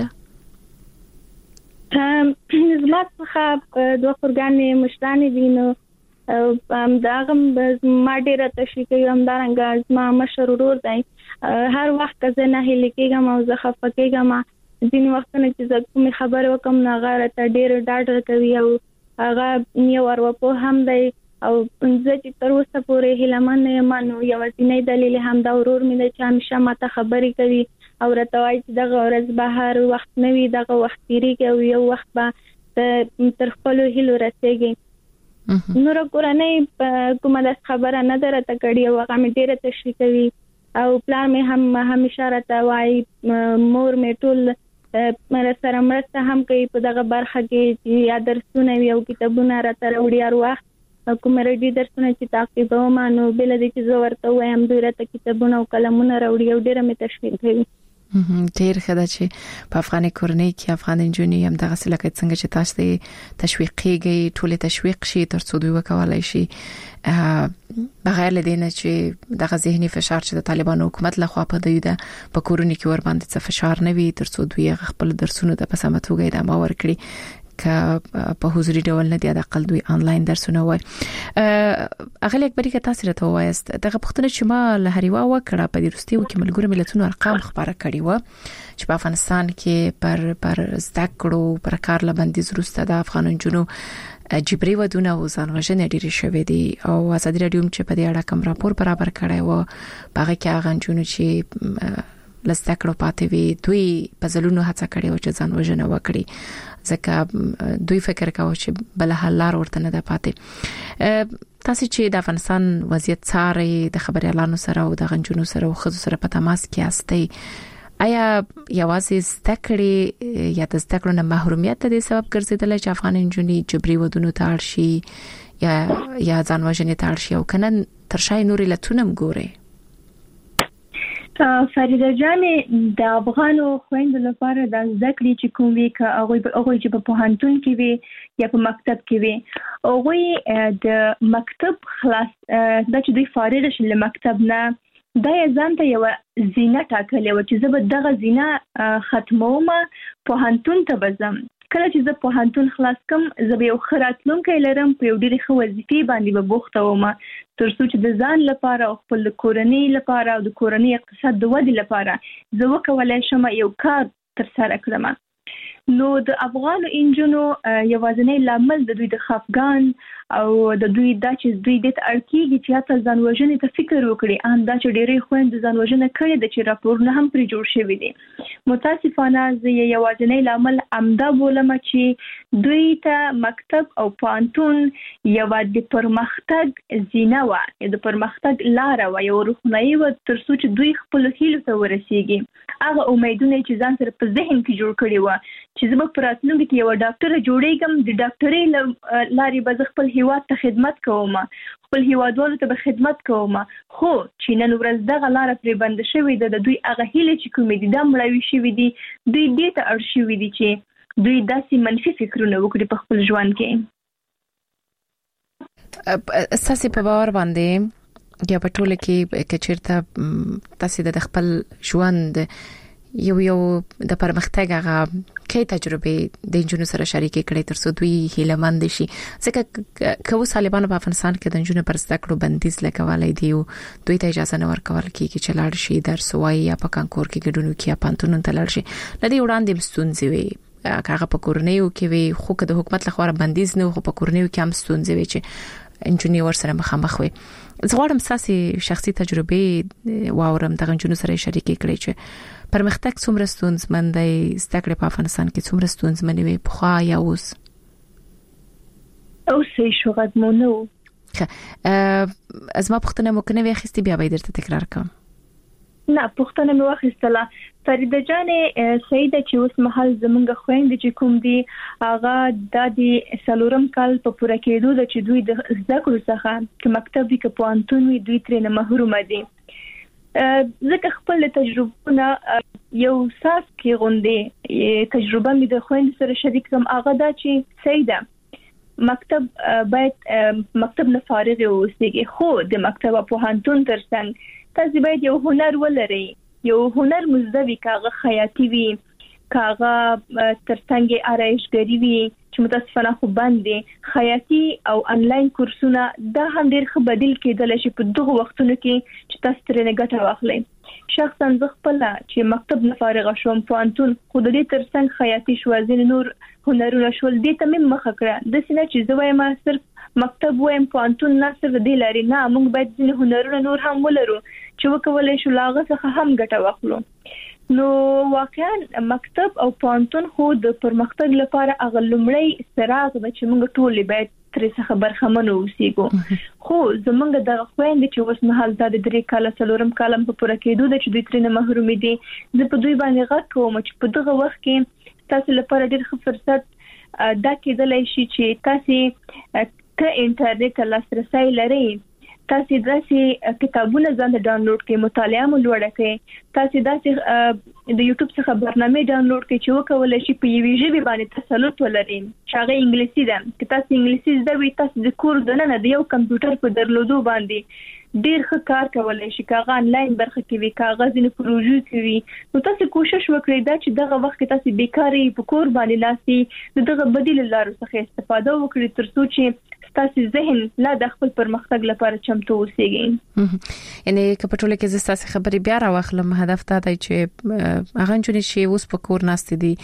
زما څخه دوه خورګانې مشرانې دي نو دا هم ما ډیره تشویق کوم دارنګه ما مشر ورور دی هر وخت که نه هلي کېږم او زه خفه کېږم ځینې وختونه چې زه کوم خبر وکم نه غاره ته ډیر ډاډ کوي او هغه یو ورپو هم دی او زه چې تر اوسه پورې هیلمن یم نو یو ځینې دلیل هم دا ورور مې د چې همیشه ماته خبرې کوي او راته وایي چې دغه ورځ به هر وخت نوي دغه وخت تیریږي او یو وخت به تر خپل هیلو رسېږي. نور کورنۍ کومه د خبره نه درته کړي او هغه مې ډیره تشویق کوي او پلان مې هم همیشه راته وایي مور مې ټول مر سره مرسته هم کوي په دغه برخه کې چې یا درسونه وي او کتابونه راته وړي هر وخت کوم ریډي درسونه چې تعقیبوم نو بل دې چې زه ورته وایم دوی راته کتابونه او قلمونه راوړي او ډیره مې تشویق کوي.
ډیر ښه ده چې په افغاني کورنۍ کې افغان انجونی هم دغه سلکه څنګه چې تاسو ته تشویقيږي ټول تشویق شي ترڅو دوی وکولای شي بغیر لدینه چې دغه ذهني فشار چې د طالبانو حکومت لخوا په دوی ده په کورنۍ کې ور باندې څه فشار نه وي ترڅو دوی خپل درسونه د پسمتوګي د امور کړی که په حضوري ډول نه دی د اقل دوی انلاین درسونه وای اغلی اکبری که تاسو راته وایست دغه پښتنه چې ما له هریوا وکړه په دروستي وکي ملګرو ملتونو ارقام خبره کړي و چې په افغانستان کې پر زده کړو پر کار لبندي زروسته د افغان جنو جبري ودونه او ځانوژنې ډېری شوې دي او ازادي رادیو چې په دې اړه کوم راپور برابر کړی و هغه کې هغه جنو چې لستکړو پاتې وي دوی په ځلونو هڅه کړې او چې ځان وژنه وکړي ځکه دوی فکر کاوه چې بل حل لار ورته نه ده پاتې تاسو چې د افغانستان وضعیت څاري د خبريالانو سره او د غنجونو سره او خزو سره په تماس کې استئ آیا یوازې ستکړې یا د ستکړو نه محرومیت د سبب ګرځیدل چې افغان انجونی جبري ودونو ته اړ شي یا ځان وژنې ته اړ شي او کنه ترشای نوري لتونم ګوري
فریده جان د افغانو خويندو لپاره د ذکر چې کوم وی ک هغه چې په پوهنتون کې وي یا په مکتب کې وي هغه د مکتب خلاص د چې دوی فارغ شي له مکتب نه دا ځان ته یو زینه ټاکلې و چې زه به دغه زینه ختموم پوهنتون ته بزم کله چې زه پوهنتون خلاص کوم زه به یو خراتلونکې لرم په یو ډېر ښه وظیفه باندې به بوخته وم ترڅو چې د ځان لپاره او خپل کورنۍ لپاره او د کورنۍ اقتصاد د ودې لپاره زه وکولای شم یو کار تر سره کړم نو د افغان انجونو یوازنی لامل د دوی د خفګان او د دوی د چې دوی د اړکیږي چې تاسو ځان وژنې ته فکر وکړي ان دا چې ډېرې خويند ځان وژنه کړي د چې راپورونه هم پرې جوړ شوی دي متاسفانه زه یوازنی لامل امدا بولم چې دوی ته مکتب او پانتون یو د پرمختګ زینه و د پرمختګ لار و یو روښنايي و ترڅو چې دوی خپل هیلو ته ورسیږي هغه امیدونه چې ځان سره په ذهن کې جوړ کړي و چې زه په راتلونکي کې یو ډاکټر جوړېږم د ډاکټرۍ لارې به خپل هیواد ته خدمت کوم خپل هیوادوالو ته به خدمت کوم خو چې نن ورځ دغه لار پرې بند شوې ده د دوی هغه هیله چې کومې دي د مړاوي شوې دي دوی دې ته اړ شوې دي چې دوی داسې منفي فکرونه وکړي په خپل ژوند کې
اساسي په باور باندې یا په ټوله کې کچیرته تاسو د خپل ژوند یو د پرمختګ هغه کې تجربه د انجونو سره شریکې کړې ترڅو دوی هیلمند شي ځکه کوم طالبانو په افغانستان کې د انجونو پر زده کړو بندیز لګولای دی او دوی ته اجازه نه ورکول کیږي چې لاړ شي درس وایي یا په کانکور کې ګډون کوي یا پانتون ته لاړ شي لدی وړاندې مستونزې وي هغه په کورنیو کې وي خو که د حکومت لخوا بندیز نه خو په کورنیو کې هم مستونزې وي چې انجونی ور سره مخامخ وي زغړم ساسي شخصي تجربه واورم د انجونو سره شریکې کړې چې پرمختګ څومره ستونزمن دی ستکړه په افغانستان کې څومره ستونزمن وي په خوا یا اوس
شو غدمونو
از ما پختنه مو کنه وخستی بیا به درته تکرار کوم
نه پختنه مو وخستله فریده جان سیده چې اوس محل زمونږ خويند چې کوم دي هغه د سلورم کال په پوره کېدو د چې دوی د زده کړو څخه چې مکتب دي کې پوهنتون وي دوی ترې نه محروم دي ځکه خپل تجربه یو ساس کې غونډه تجربه مې د خويند سره شریک کوم هغه دا چې سیده مکتب باید مکتب نه فارغ اوسېږي خو د مکتب په پوهنتون ترڅنګ تاسو باید یو هنر ولرئ یو هنر مزدوی کاغه خیاطی وي کاغه ترڅنګ آرایشګری وي چې متاسفانه خو باندې خیاطی او انلاین کورسونه دا هم ډېر ښه بدیل کېدل شي په دغه وختونو کې چې تاسو ترې ګټه واخلئ شخصا زه خپل چې مکتب نه فارغ شوم پوهنتون خو د دې ترڅنګ خیاطی شو ځین نور هنرونه شول دې ته مې مخه کړه د سینه چې زه وایم صرف مکتب وایم پوهنتون نه صرف دې لري نه موږ باید ځین هنرونه نور هم ولرو چې وکولای شو لاغه څخه هم ګټه واخلو نو واقعا مکتب او پوهنتون خو د پرمختګ لپاره اغلمړی سراغ د چې موږ ټول باید ترې څخه برخمن اوسېګو خو زمونږ د خويند چې اوس مهال د 3 کال سلورم کالم په پوره کېدو د چې دوی ترې نه محروم دي زه په دوی باندې غږ کوم چې په دغه وخت کې تاسو لپاره ډېر ښه فرصت دا کېدلای شي چې تاسو ته انټرنیټ لاسرسي لرئ تاسو داسې کتابونه ځان ډاونلوډ کړئ مطالعه مو لوړه کړئ تاسو داسې د یوټیوب څخه برنامه ډاونلوډ کړئ چې وکولای شي په یوې ژبه باندې تسلط ولرئ چې هغه انګلیسي ده که تاسو انګلیسي زده وي تاسو د کور دننه د یو کمپیوټر په درلودو باندې ډیر ښه کار کولای شي کاغه انلاین برخه کې وي کاغذ نه پروژې کوي نو تاسو کوشش وکړئ دا چې دغه وخت تاسو بیکاری په کور باندې لاسي دغه بدیل لارو څخه استفاده وکړئ ترڅو چې تاسو ذهن لا د خپل پرمختګ لپاره چمتو اوسئ
یعنی کپټوله کې زستاسي خبري بیا راوخلم هدف دا دی چې هغه چونې شی اوس په کور ناست دي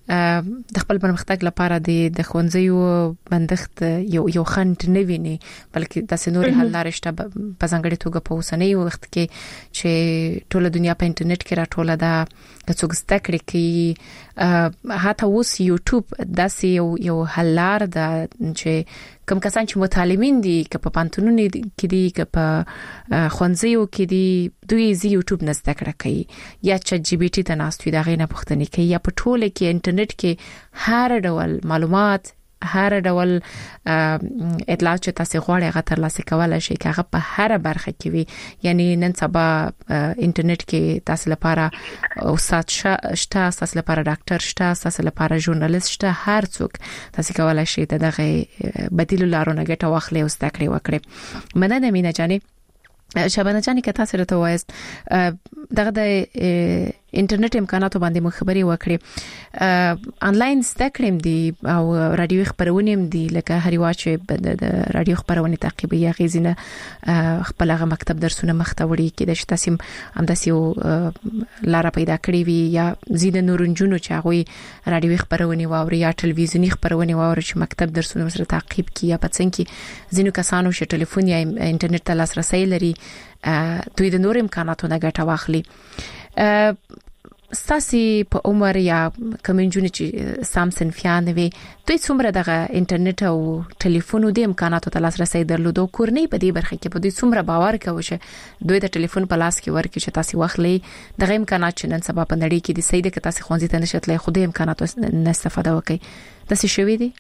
د خپل پرمختګ لپاره د خوندزیو بندښت یو خند نه ویني بلکې د سنوري حل لارې شته په ځانګړي توګه په اوسنۍ وخت کې چې ټوله دنیا په انټرنیټ کې راټوله ده که څوک زده کړي کې حتی اوس یوټیوب داسې یو حل لار ده چې کوم کسان چې متعلمین دي که په پانتونونو کې دي که په خوندزیو کې دي دوی یوټیوب نه زده کړه کوي یا چټ جی پی ټی ته ناستوي دا غي نه پوښتنه کوي یا په ټوله کې انټرنیټ کې هر ډول معلومات هر ډول اطلاعات چې تاسو غواړئ هغه ترلاسه کولای شئ که هغه په هر برخه کې وي یعنی نن سبا انټرنیټ کې تاسو لپاره استاد شته تاسو لپاره ډاکټر شته تاسو لپاره ژورنالیست شته هر څوک تاسو کولای شئ دغه بدیل لارونه ګټه واخلئ او زده کړئ وکړئ مننه مینا جانې شبانه جانې که تاسو راته وایست دغه د انټرنیټ امکاناتو باندې مخبري وکړي انلاین زده کړم دي او رادیو خبرونه دي لکه هریوا چې د رادیو خبرونه تعقیبي یا غیزنه خپل هغه مکتب درسونه مختوړي کې د تاسو همداسې لاره پیدا کړی وي یا زیاده نورنجونو چې هغه رادیو خبرونه واوري یا ټلویزیونی خبرونه واوري چې مکتب درسونه سره تعقیب کیه په څنګه کې ځینو کسانو چې ټلیفون یا انټرنیټ ته لاسرسي لري دوی د نور امکاناتو نه ګټه واخلي ستاسي په عمر یا کمنجونی چې سامسنګ فیان وي دوی څومره دغه انټرنیټ او ټلیفون د امکاناتو ته لاسرسي درلودو کورنۍ په دې برخه کې په دې څومره باور کوي چې دوی د ټلیفون په لاس کې ورکړي چې تاسو واخلي دغه امکانات چې نن سبا په نړۍ کې د سیده کې تاسو خونځي ته نشئ خو د امکاناتو نه استفاده وکړي تاسو شوي دي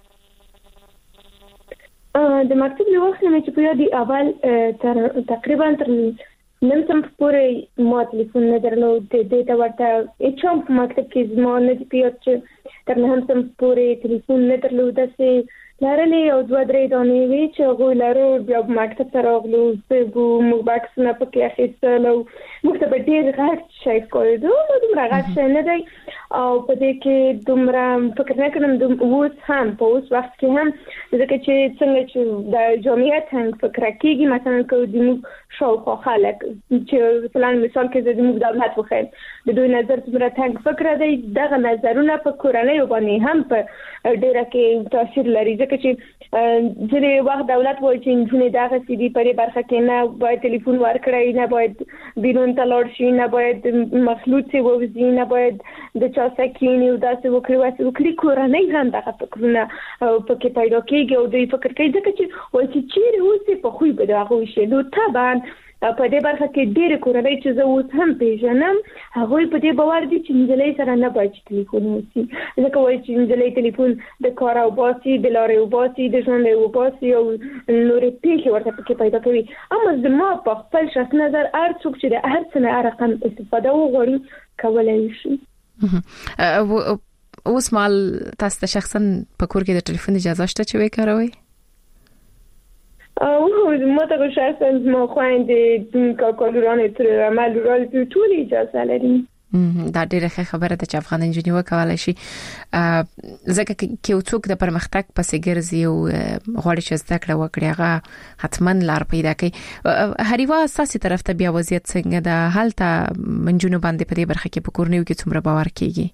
د مکتب له وخت نه چې په یادي اول تقریبا تر نن سم پورې ما ټلیفون نه درلود د دې ته ورته اچوم په مکتب کې زما نه دی پیوت چې تر نه هم سم پورې ټلیفون نه درلود چې لارلې او دوه درې دانې وی چې غو لارو بیا مکتب ته راغلو چې موږ باکس نه پکې اخیستل او موږ ته ډېر غټ شي کول دومره غټ شي نه دی او په دې کې دومره فکر نه کوم اوس هم په اوس وخت کې هم ځکه چې څنګه چې د جمعیت هم فکر کېږي مثلا کو د موږ شاوخوا خلک چې مثلا مثال کې د موږ دولت وخت د دوی نظر دومره تنګ فکر دی دغه نظرونه په کورنۍ باندې هم په ډېر کې تاثیر لري ځکه چې ځینې وخت دولت وایي چې انجونې دغه سیدي پرې برخه کې نه باید ټلیفون ورکړي نه باید بیرون ته لاړ شي نه باید مخلوط ووځي نه باید د چا سکینې او داسې وکړي کورنۍ هم دغه فکرونه پکې پیدا کېږي او دوی فکر کوي ځکه چې وایي چې چیرې اوسې په خوی به دغه وشي نو طبعا په دې برخه کې ډېر کورنۍ چې زه اوس هم پیژنم هغه په دې باور دي چې نجلۍ سره نه باید ټلیفون وسی ځکه وایي چې نجلۍ ټلیفون د کار او باسي د لارې او باسي د ژوند او باسي او نورې پیښې ورته پکې پیدا کوي اما زما په خپل شخص نظر هر څوک چې د هر څه نه رقم استفاده وغواړي کولای شي
اوس مال تاسو ته شخصا په کور کې د ټلیفون اجازه شته چې وکاروي
او ما ته شخصا ما خويندې کاکالورانې تر عمل راځي ټول اجازه لري
دا ډیره ښه خبره ده چې افغان انجنیر وکولای شي ځکه چې څوک د پرمختګ پسې ګرځي او غواړي چې زده کړه وکړي هغه حتمن لار پیدا کوي هریوا اساسي طرف ته بیا وضعیت څنګه ده حالت منجونو باندې په دې برخه کې په کورنیو کې څومره باور کیږي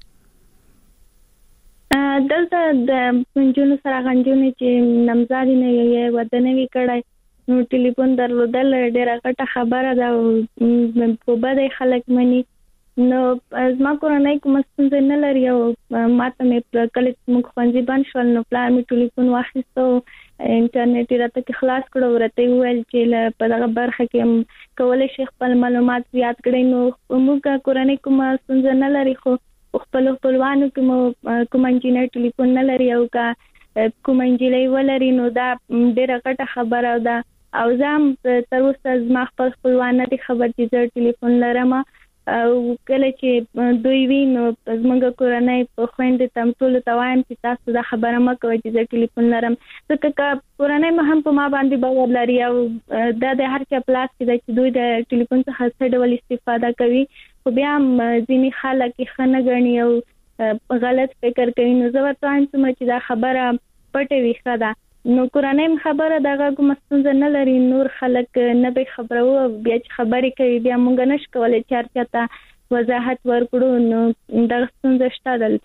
دلته د منجونو سره غنجونې چې نمزادي نه یې ودنوي کړای نو ټلیفون درلودل ډیره غټه خبره ده په بده خلک مني نو زما کورنۍ کوم څه نه لري او ماته مې کله موږ خوندې باندې شول نو پلان مې ټلیفون واخیستو انټرنیټ راته کې خلاص کړو ورته ویل چې په دغه برخه کې کولای شي خپل معلومات زیات کړئ نو موږ کورنۍ کوم څه نه لري خو خپلوانو کوم انجینر ټلیفون نه لري او کوم انجینر ولري نو دا ډیره غټه خبره ده او زم تر اوسه زما خپلوان نه خبر چې زه ټلیفون لرم او کله چې دوی ویني زموږ کورنۍ په خويندې تم ټول توایم چې تاسو دا خبره ما کوي چې زه ټلیفون لرم ځکه کورنۍ مې هم په ما باندې باور لري او دا د هر چا پلاس کې چې دوی د ټلیفون څخه څه ډول استفاده کوي خو بیا ځینې خلک یې ښه نه ګڼي او غلط فکر کوي نو زه ورته وایم چې دا خبره پټه وي ښه ده نو کورنۍ خبره دغه کوم ستونزه نه لري نور خلک نه به خبره وو بیا چې خبرې کوي بیا مونږ نشو کولای چې هر چاته وضاحت ورکړو نو دا ستونزه شته دلته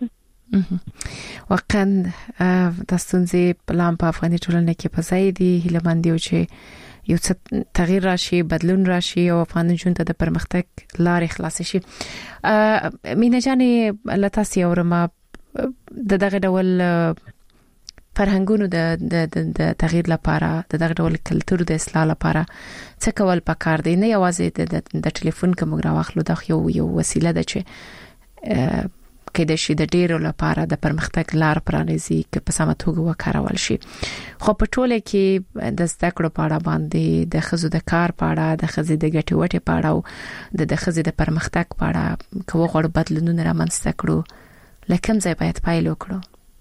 واقعا د ستونزې پلان په افغاني ټولنه کې پځای دي هیلمند یو چې یو څه تغییر راشي بدلون راشي او افغان ژوند ته د پرمختګ لارې خلاص شي. مینه جانې لتاسي اورما د دغه ډول فرهنګونو د تغییر لپاره د دغه ډول کلچر د اصلاح لپاره څه کول پکار دي؟ نه یوازې د ټلیفون کوم غواخلو د یو وسیله ده چې کې د شي د ډیرو لپاره د پرمختګ لار پرانیزي چې په سمه توګه وکارول شي. خو په ټوله کې د زده کړو په اړه باندې د خزو د کار په اړه د خزې د ګټې وټې په اړه او د خزې د پرمختګ په اړه کوم غوړ بدلونونه رامنځته کړو لکه ځای باید پایل وکړو.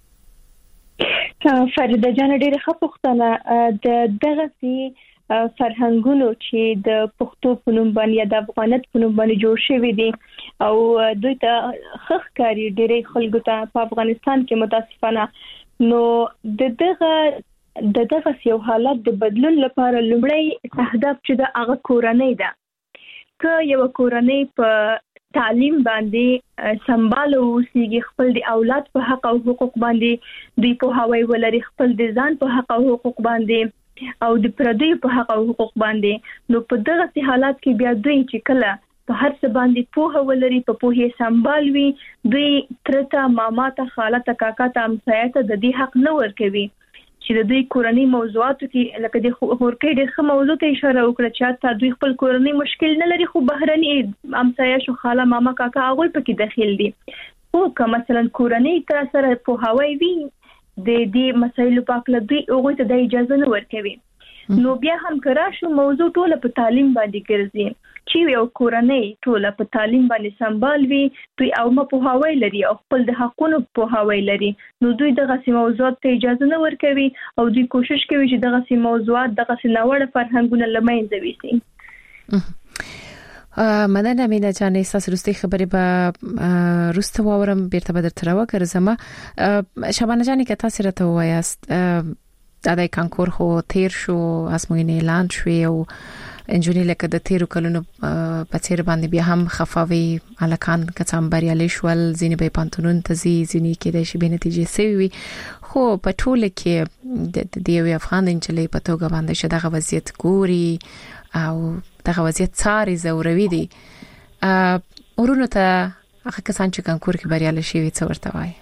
فریده جان ډیره ښه پوښتنه. د دغه سي فرهنګونو چې د پښتو په نوم باندې یا د افغانیت په نوم باندې جوړ شوی دي او دوی ته خخ کاری ډیره خلکو ته په افغانستان کې متاسفانه نو دغه یو حالت د بدلون لپاره لومړی هدف چې د هغه کورنۍ ده که یو کورنۍ په تعلیم باندې سمبال اوسېږي خپل د اولاد په حق او حقوق باندې دوی په هواي ولري خپل د ځان په حق او حقوق باندې او د پردي په حق او حقوق باندې نو په دغه حالات کې بیا دوی چې کله په هر څه باندې په ولري په پوهې سمبال وي دوی ترته ماما ته خاله ته کاکا ته امسایه ته د دې حق نه ورکوي چې د دوی کورنۍ موضوعاتو کې لکه د هورکې د خه موضوع ته اشاره وکړه چې تا دوی خپل کورنۍ مشکل نه لري خو بهرني امسایه شو خاله ماما کاکا هغه پکې داخل دي. او که مثلا کورنۍ تر سره په هواي وي د دې مسایلو په اړه دوی هغه ته د اجازه نه ورکوي. نو بیا هم کرا شو موضوع ټوله په تعلیم باندې ګرځي چې یو کورنۍ ټوله په تعلیم باندې سمبال وي دوی او په هواي لري او خپل د حقونو په هواي لري نو دوی دغه موضوعات ته اجازه نه ورکوي او دوی کوشش کوي چې دغه موضوعات دغه نوړ فرهنګونه لمنځه ويسي.
مننه مینه جان اساس رستي خبرې به رسته وورم بیرته به درته راوګرځم. شبانه جان که تاسو راته وایاست د کانکور خو تیر شو اسموینه اعلان شوی او انجونی لکه د تیرو کلونو په تیر باندې بیا هم خفاوي الکان کڅام بریالي شول ځینې به پانتونون تزي ځینې کې د شی به نتیجې سوي خو په ټوله کې د یو افغان انجلې په توګه باندې شدغه وضعیت ګوري او دغه وضعیت څاري زوروي دي ورونو ته هغه کسان چې کانکور کې بریالي شي څه ورته وایي؟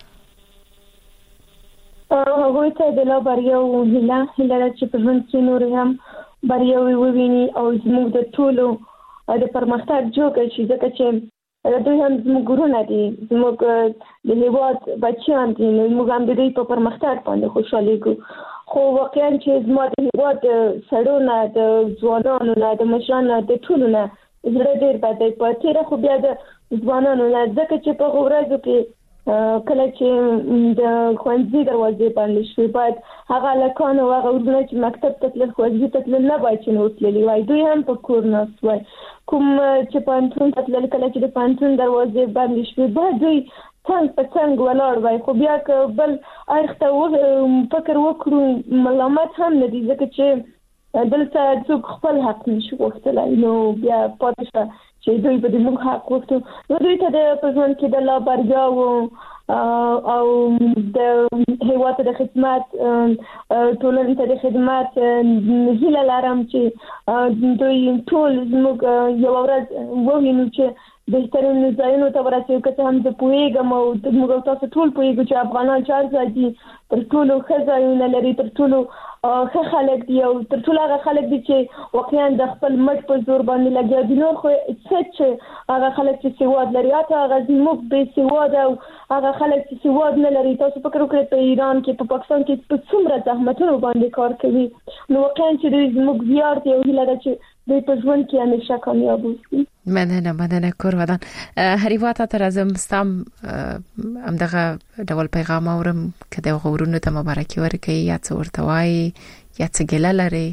هغه ته د لا بریاو هله چې په ژوند کې نور هم بریاوي وویني او زموږ د ټولو د پرمختګ جوګه شي ځکه چې دوی هم زموږ ګورونه دي زموږ د هیواد بچیان دي نو موږ هم د دوی په پرمختګ باندې خوشاله یو. خو واقعا چې زموږ د هیواد سړونو د ځوانانو نه د مشرانو د ټولو نه زړه ډېر بد په تیر خو بیا د ځوانانو نه ځکه چې په ورځو کې کله چې د خوندې دروازې باندې شوي باید هغه لکان او هغه ورونه چې مکتب ته تلل خوځي ته تلل نه باید چې نو تللی وای دوی هم په کور ناست وای کوم چې پانتون ته تلل کله چې د پانتون دروازې باندې شوي باید دوی څنګه په څنګه ولاړ وای خو بیا که بل اړخته فکر وکړو ملامت هم نه دي ځکه چې دلته څوک خپل حق نشي غوښتلی نو بیا پاتې شوه چې دوی به د موږ حق غوښتو نو دوی ته د په ژوند کې د لا بریا او د هیواد د خدمت ټولنې ته د خدمت هیله لرم چې دوی ټول موږ یو ورځ ووینو چې بهترین ځایونو ته ورسېږو که څه هم زه پوهېږم او موږ تاسو ټول پوهېږو چې افغانان چار ځای دي تر ټولو ښه ځایونه لري تر ټولو ښه خلک دي او تر ټولو هغه خلک دي چې واقعا د خپل مټ په زور باندې لګیا دي نور خو څه چې هغه خلک چې سواد لري حتی هغه زموږ بې سواده او هغه خلک چې سواد نه لري تاسو فکر وکړئ په ایران کې په پاکستان کې په څومره زحمتونو باندې کار کوي نو واقعا چې دوی زموږ ویاړ دی او هیله ده چې دوی په ژوند کې همیشه کامیاب اوسي.
مننه کور ودان هریوا ته ترازم ستم همدغه ډول پیغام اورم که د غورونو ته مبارکي ورکړي یا څه ورته وایي یا څه ګیله لري؟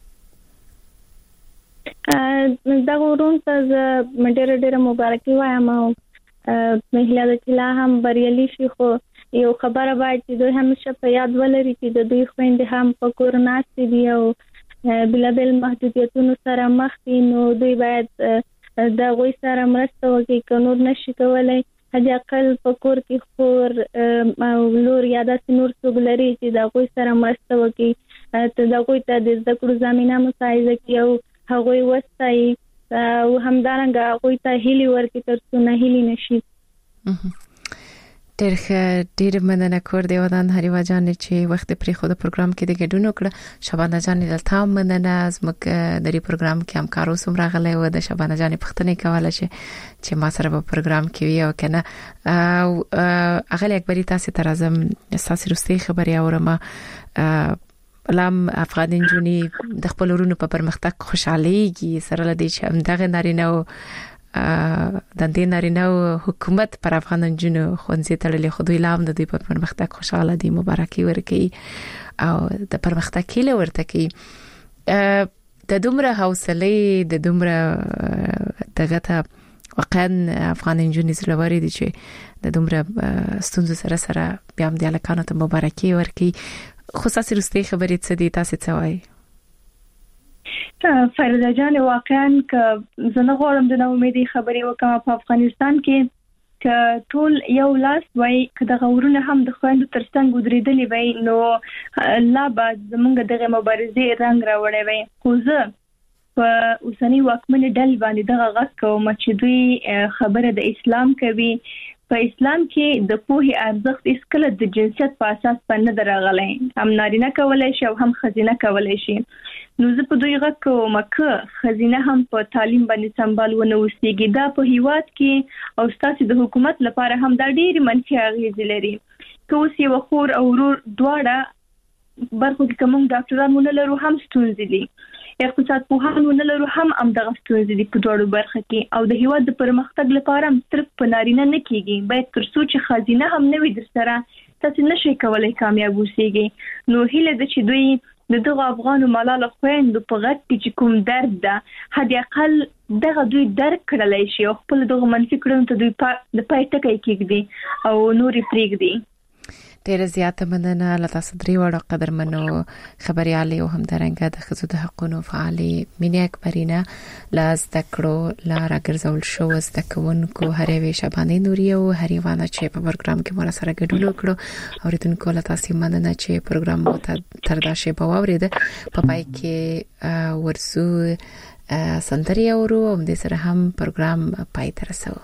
دا غورون ته ډېر مبارکي وایم او مهله د چې لا هم بریالي شي خو یو خبره باید چې دوی همیشه په یاد ولري چې د دوی خویندې هم په کور ناستې دي او بلابل محدودیتونو سره مخ دي نو دوی باید د غوی سره مرسته وکړي که نور نشي کولای هدي اقل فکر کې خور لور یا د نور څوګلري چې دا کوئی سره مرسته وکي ته دا کوئی ته د ذکر زمينه مساعده کیو هغه وستای او همدارنګه کوئی ته هلي ورکې تر څو نه هلي نشي.
ډېر مننه کور دی ودان هریوا جان چې وخت پرې خو د پروګرام کې د ګډون وکړه. شبانه جان دلته مننه زموږ د دې پروګرام کې همکارو سم راغلی و د شبانه جان پښتنې کوله چې ما سره په پروګرام کې وی او کنه او اغلی اکبری تاسو ته راځم تاسو رستي خبري اورم لام افغان جونی د خپل ورونو په پرمختګ خوشاليږي سره لدی چې همدغه نارینه د دې نارینه حکومت پر افغان جنو خونځي تړلې خدای لام د دې په پرمختګ خوشاله دي مبارکي ورکړي او د پرمختګ کله ورته کوي د دومره حوصله د دومره دغه ته واقعا افغان جنو زلوري دي چې د دومره ستونزو سره بیا هم د الکانو ته مبارکي ورکړي. خصوصي رستي خبرې څه دي تاسو څه وایي؟
فردا جان واقعا ک زنه غوړم د نو امیدي خبرې وکم په افغانستان کې ک ټول یو لاس وای ک د غورونه هم د خويندو ترڅنګ ودرېدلې وای نو الله با زمونږ دغه مبارزې رنگ راوړې وای خو زه په اوسنی واکمن ډل باندې دغه غږ کوم چې دوی خبره د اسلام کوي. په اسلام کې د پوهې ارزښت اسکله د جنسیت په اساس باندې درغلې هم نارینه کولای شي او هم خزینه کولای شي. نو زه په دوی غږ کوم چې خزینه هم په تعلیم باندې سمبالونه وسیږي دا په هیواد کې او ستاسو د حکومت لپاره هم دا ډېری منفي اغیز لري. که اوس یو خور او ورور دواړه برخو کې کوم ډاکټران ونه لرو هم ستونزې دي اقتصاد پوهان ونه لرو هم دغه ستونزې دي په دوړو برخه کې او د هیواد د پرمختګ لپاره صرف په نارینه نه کیږي باید تر څو چې خزینه هم نه وي در سره تاسو نشئ کولای کامیاب اوسئ. نو هیله د چې دوی دغه افغان ملال خويندو په غږ کې چې کوم درد ده هدي اقل دغه دوی درک کړلای شي او خپل دغه منفي کړنو ته دوی د پای ټکی کېږي او نوري پریږدي.
ډېر زیاته مننه لته صدري وړو قدرمنو خبريالي او همدارنګه د خزو د حقوقو فعالي مینه اکبرینا لاس تکړو لا راګرځول شو زدکونکو هروي شبانه نوري او هریوانه چې په پروګرام کې مور سره ګډون وکړو او ریتونکو لته سیمانه چې پروګرام مو تر دا شی په واورید په پای کې ورسو سندري اورو او د سره هم پروګرام پای تر رسو.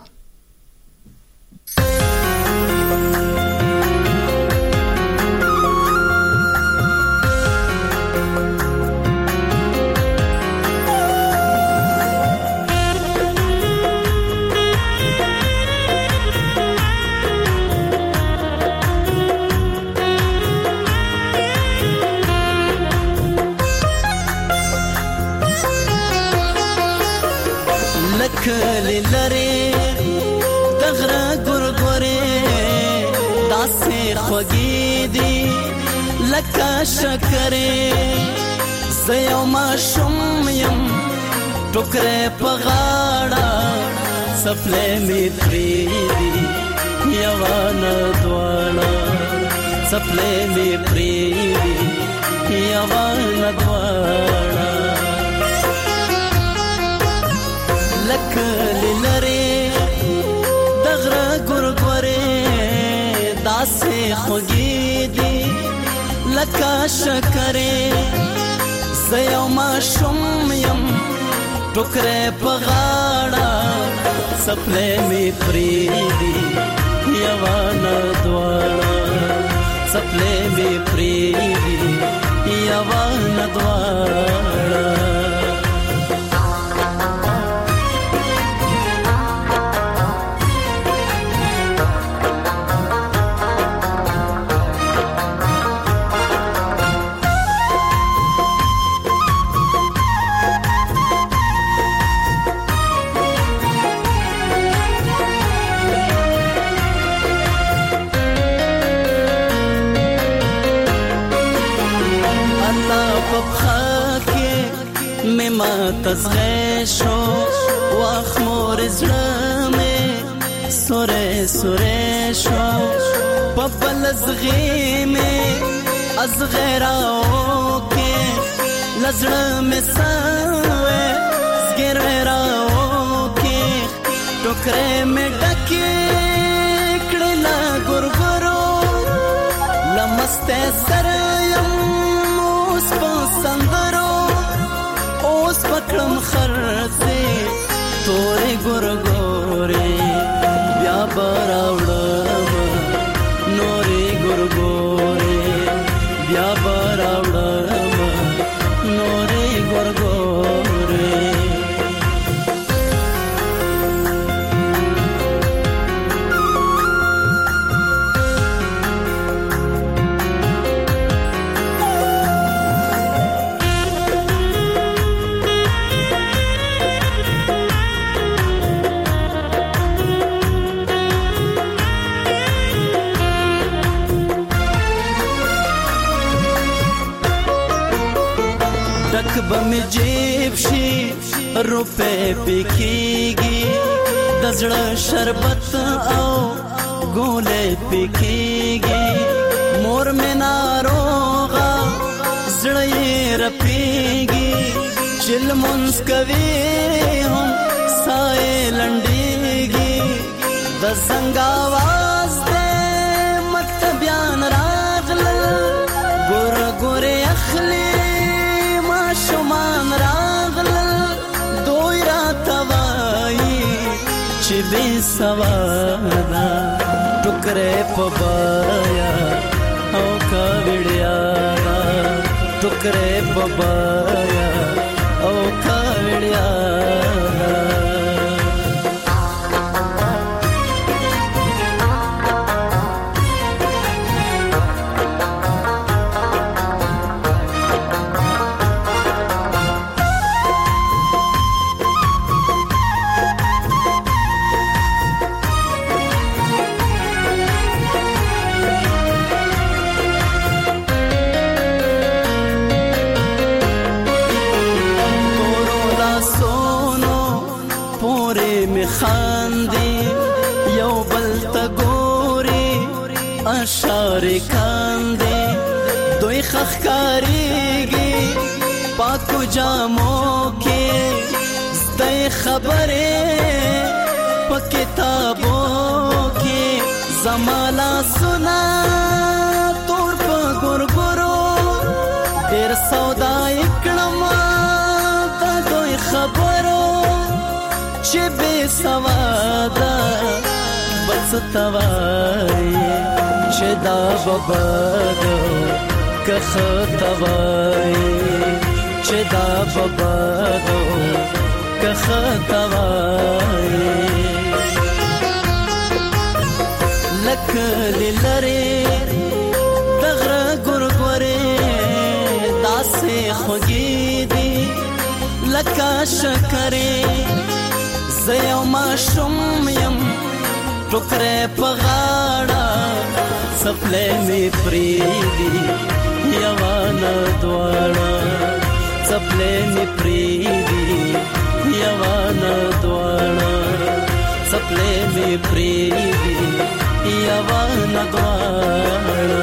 کلی لری دغره ګورګورې داسې خوږې دي لکه شکرې زه یو ماشوم یم ټوکرې په غاړه څپلې مې پرېږدي یوه نه دواړه څپلې مې پرېږدي یوه نه دواړه لکلی لری دغره ګورګورې داسې خوږې دي لکه شکرې زه یو ماشوم یم ټوکرې په غاړه څپلې مې پرېږدي یوه نه دواړه څپلې مې پرېږدي یوه نه دواړه تزغه شو واخ مور زړه سوره سوره شو پپل زغې مې از غیراو کې لزړه مې سوې زګر راو کې ټوکرې مې ډکې مسته سریم اوس په سندرو اوس پکړم خرڅه تورې ګورګورې بیا براوړم نورې ګورګورې بیا براوړم نورې ګورګورې بم جیب شي روپے پکېږي د زړه شربت او ګولې پکېږي مور مې ناروغه زړه یې رپېږي چې لمونځ کوي هم سایې لنډېږي د زنګ آواز دی مکتبیان راغلل ګوره ګورې اخلي شمان راغلل دوی را توایی چې بے سوادا ټوکرې په بایا او کاوړیا ټوکرې په بایا او کاوړیا اشار کاندې دوی خخکاریږي پاکو جامو کې زده خبرې په کتابو کې زمالا سنا تور په ګورګورو ډېر سودا کړم د دوی خبرو چې بې سوادا بس توای چې دا بابادو کخ توای چې دا بابادو کخ توای لکه لری دغره ګورګورې داسې خوږې دي لکه شکرې زه یو ماشوم یم ټوکرې په غاړه سپلې مې پریدي یوانه دواړه سپلې مې پریدي یوانه دواړه سپلې مې پریدي یوانه دواړه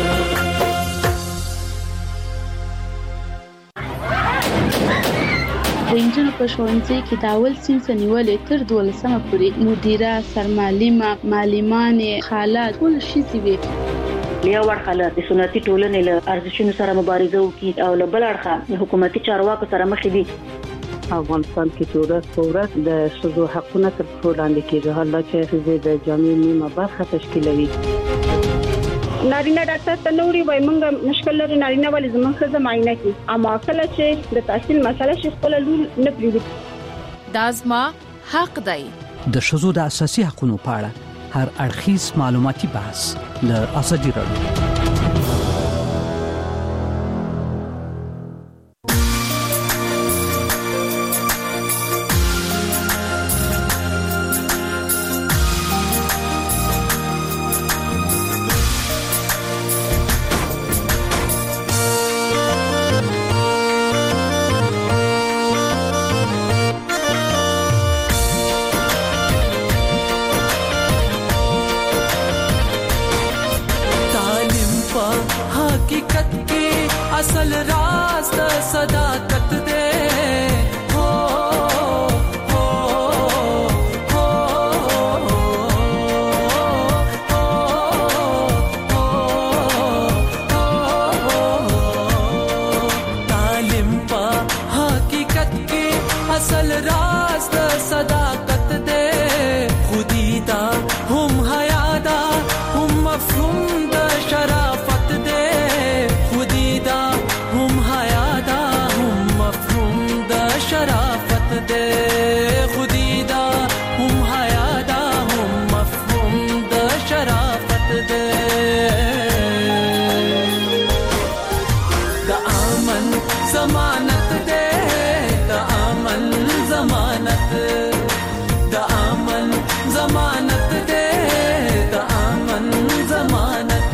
د انجن په ښوونځي کې د اول صنف نیولې تر 12مه پورې مدیره سرمعلمه معلمانې خاله ټول شي وي
یو ورخاله د سنتي ټولنې له ارزښتونو سره مبارزه وکړي او له بل اړخه حکومتي چارواکو سره مخ دي
افغانستان کې ټولنه د شذو حقونه تر څو لاندې کېږي حالا چې د جامعي نیمه برخه تشکیلوي
نارینه ډاکټر ته نوري وای مونږ مشکل لري نارینه ولې زموږ خزه معاینه کی اما کله چې د تحصیل مسله شي خپل لول نه پریږدي
دازما حق دی
د شذو د اساسي حقوقو په اړه هر اړخیز معلوماتي بحث د ازادي راډیو
خودی دا هم حیا دا هم مفهوم د شرافت دے خودی دا هم حیا دا هم مفهوم د شرافت دے خودی دا هم حیا دا هم مفهوم د شرافت دے د امن ضمانت دے د امن ضمانت د امن ضمانت دے د امن ضمانت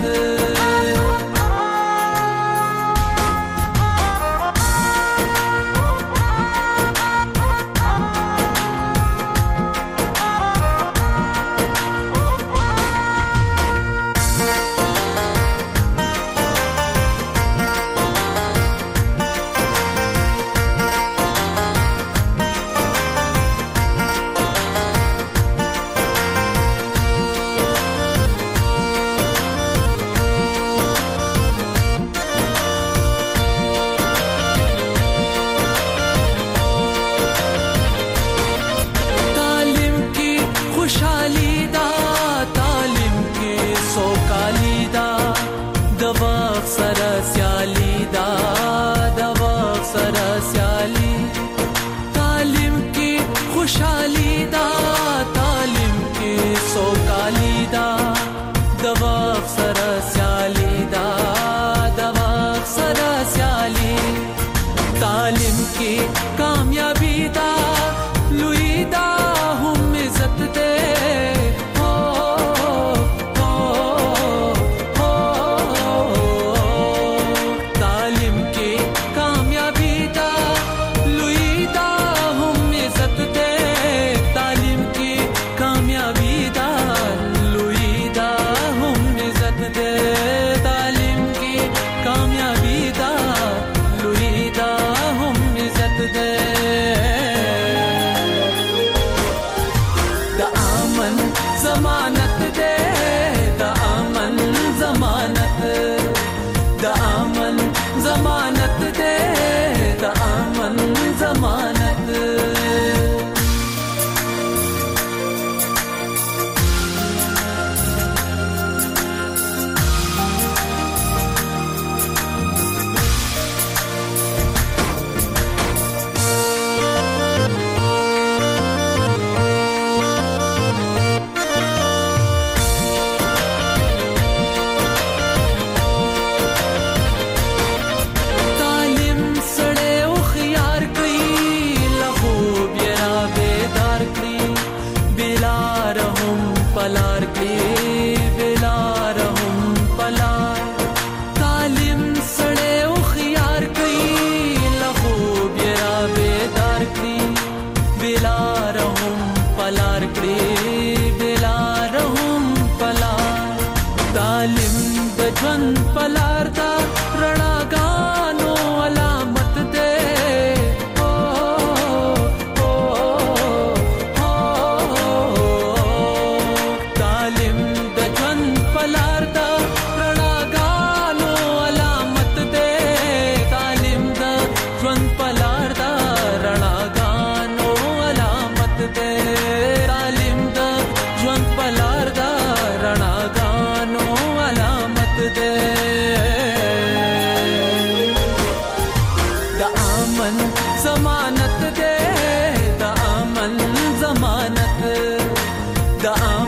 ضمانت